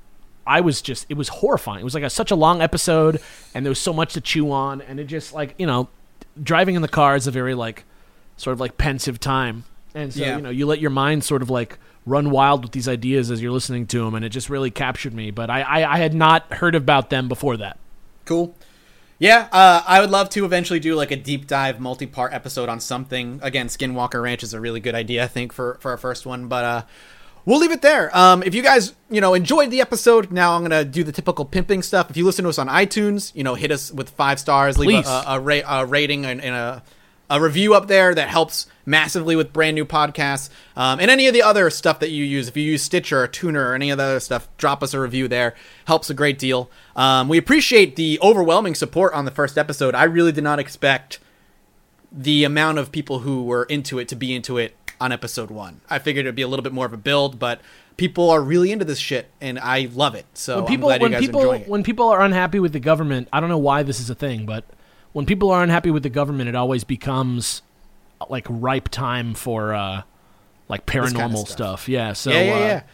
I was just it was horrifying. It was like a, such a long episode, and there was so much to chew on, and it just like you know, driving in the car is a very like sort of like pensive time, and so Yeah. you know you let your mind sort of like run wild with these ideas as you're listening to them, and it just really captured me. But I I, I had not heard about them before that. Cool. Yeah, uh, I would love to eventually do like a deep dive multi-part episode on something. Again, Skinwalker Ranch is a really good idea, I think, for, for our first one. But uh, we'll leave it there. Um, if you guys, you know, enjoyed the episode, now I'm going to do the typical pimping stuff. If you listen to us on iTunes, you know, hit us with five stars, leave Please. a, a, a, ra- a rating and, and a, a review up there. That helps massively with brand new podcasts. Um, and any of the other stuff that you use. If you use Stitcher or Tuner or any of the other stuff, drop us a review there. Helps a great deal. Um, we appreciate the overwhelming support on the first episode. I really did not expect the amount of people who were into it to be into it on episode one. I figured it'd be a little bit more of a build, but people are really into this shit, and I love it. So When people I'm glad when you guys people are enjoying it. when people are unhappy with the government, I don't know why this is a thing, but when people are unhappy with the government, it always becomes like ripe time for uh, like kinda paranormal stuff. stuff. Yeah, so yeah, yeah, uh, yeah.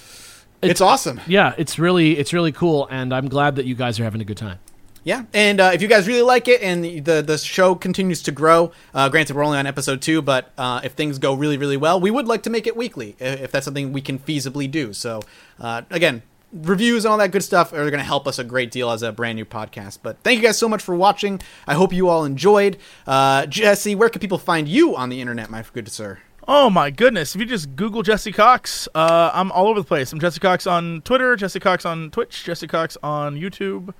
It's awesome. yeah, it's really it's really cool, and I'm glad that you guys are having a good time. Yeah, and uh, if you guys really like it and the the show continues to grow, uh, granted we're only on episode two, but uh, if things go really, really well, we would like to make it weekly i- if that's something we can feasibly do. So, uh, again, reviews and all that good stuff are going to help us a great deal as a brand new podcast. But thank you guys so much for watching. I hope you all enjoyed. Uh, Jesse, where can people find you on the internet, my good sir? Oh my goodness! If you just Google Jesse Cox, uh, I'm all over the place. I'm Jesse Cox on Twitter, Jesse Cox on Twitch, Jesse Cox on YouTube.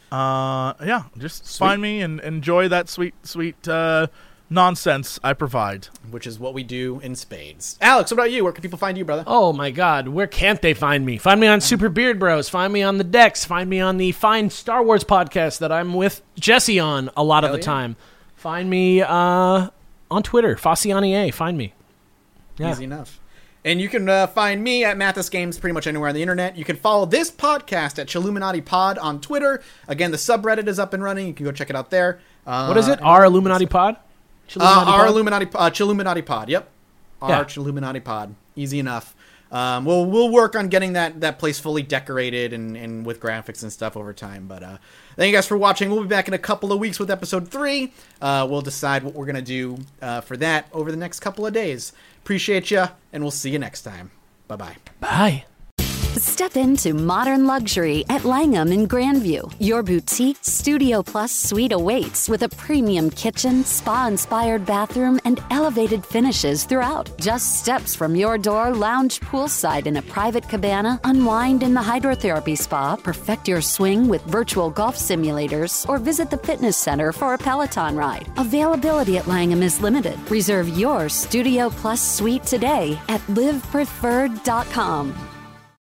Uh, yeah, just find me and enjoy that sweet, sweet uh, nonsense I provide. Which is what we do in spades. Alex, what about you? Where can people find you, brother? Oh my God, where can't they find me? Find me on Super Beard Bros. Find me on the Dex. Find me on the Fine Star Wars podcast that I'm with Jesse on a lot Hell of the yeah. time. Find me uh, on Twitter, Fossiani A. Find me. Yeah. Easy enough. And you can uh, find me at Mathis Games pretty much anywhere on the internet. You can follow this podcast at Chilluminati Pod on Twitter. Again, the subreddit is up and running. You can go check it out there. Uh, What is it? Our Illuminati Pod? Uh, Chilluminati our Pod? Illuminati, uh, Chilluminati Pod. Yep, our Yeah. Chilluminati Pod. Easy enough. Um, we'll we'll work on getting that, that place fully decorated and, and with graphics and stuff over time. But uh, thank you guys for watching. We'll be back in a couple of weeks with episode three. Uh, we'll decide what we're gonna do uh, for that over the next couple of days. Appreciate you, and we'll see you next time. Bye bye. Bye. Step into modern luxury at Langham in Grandview. Your boutique Studio Plus suite awaits with a premium kitchen, spa-inspired bathroom, and elevated finishes throughout. Just steps from your door, lounge poolside in a private cabana, unwind in the hydrotherapy spa, perfect your swing with virtual golf simulators, or visit the fitness center for a Peloton ride. Availability at Langham is limited. Reserve your Studio Plus suite today at live preferred dot com.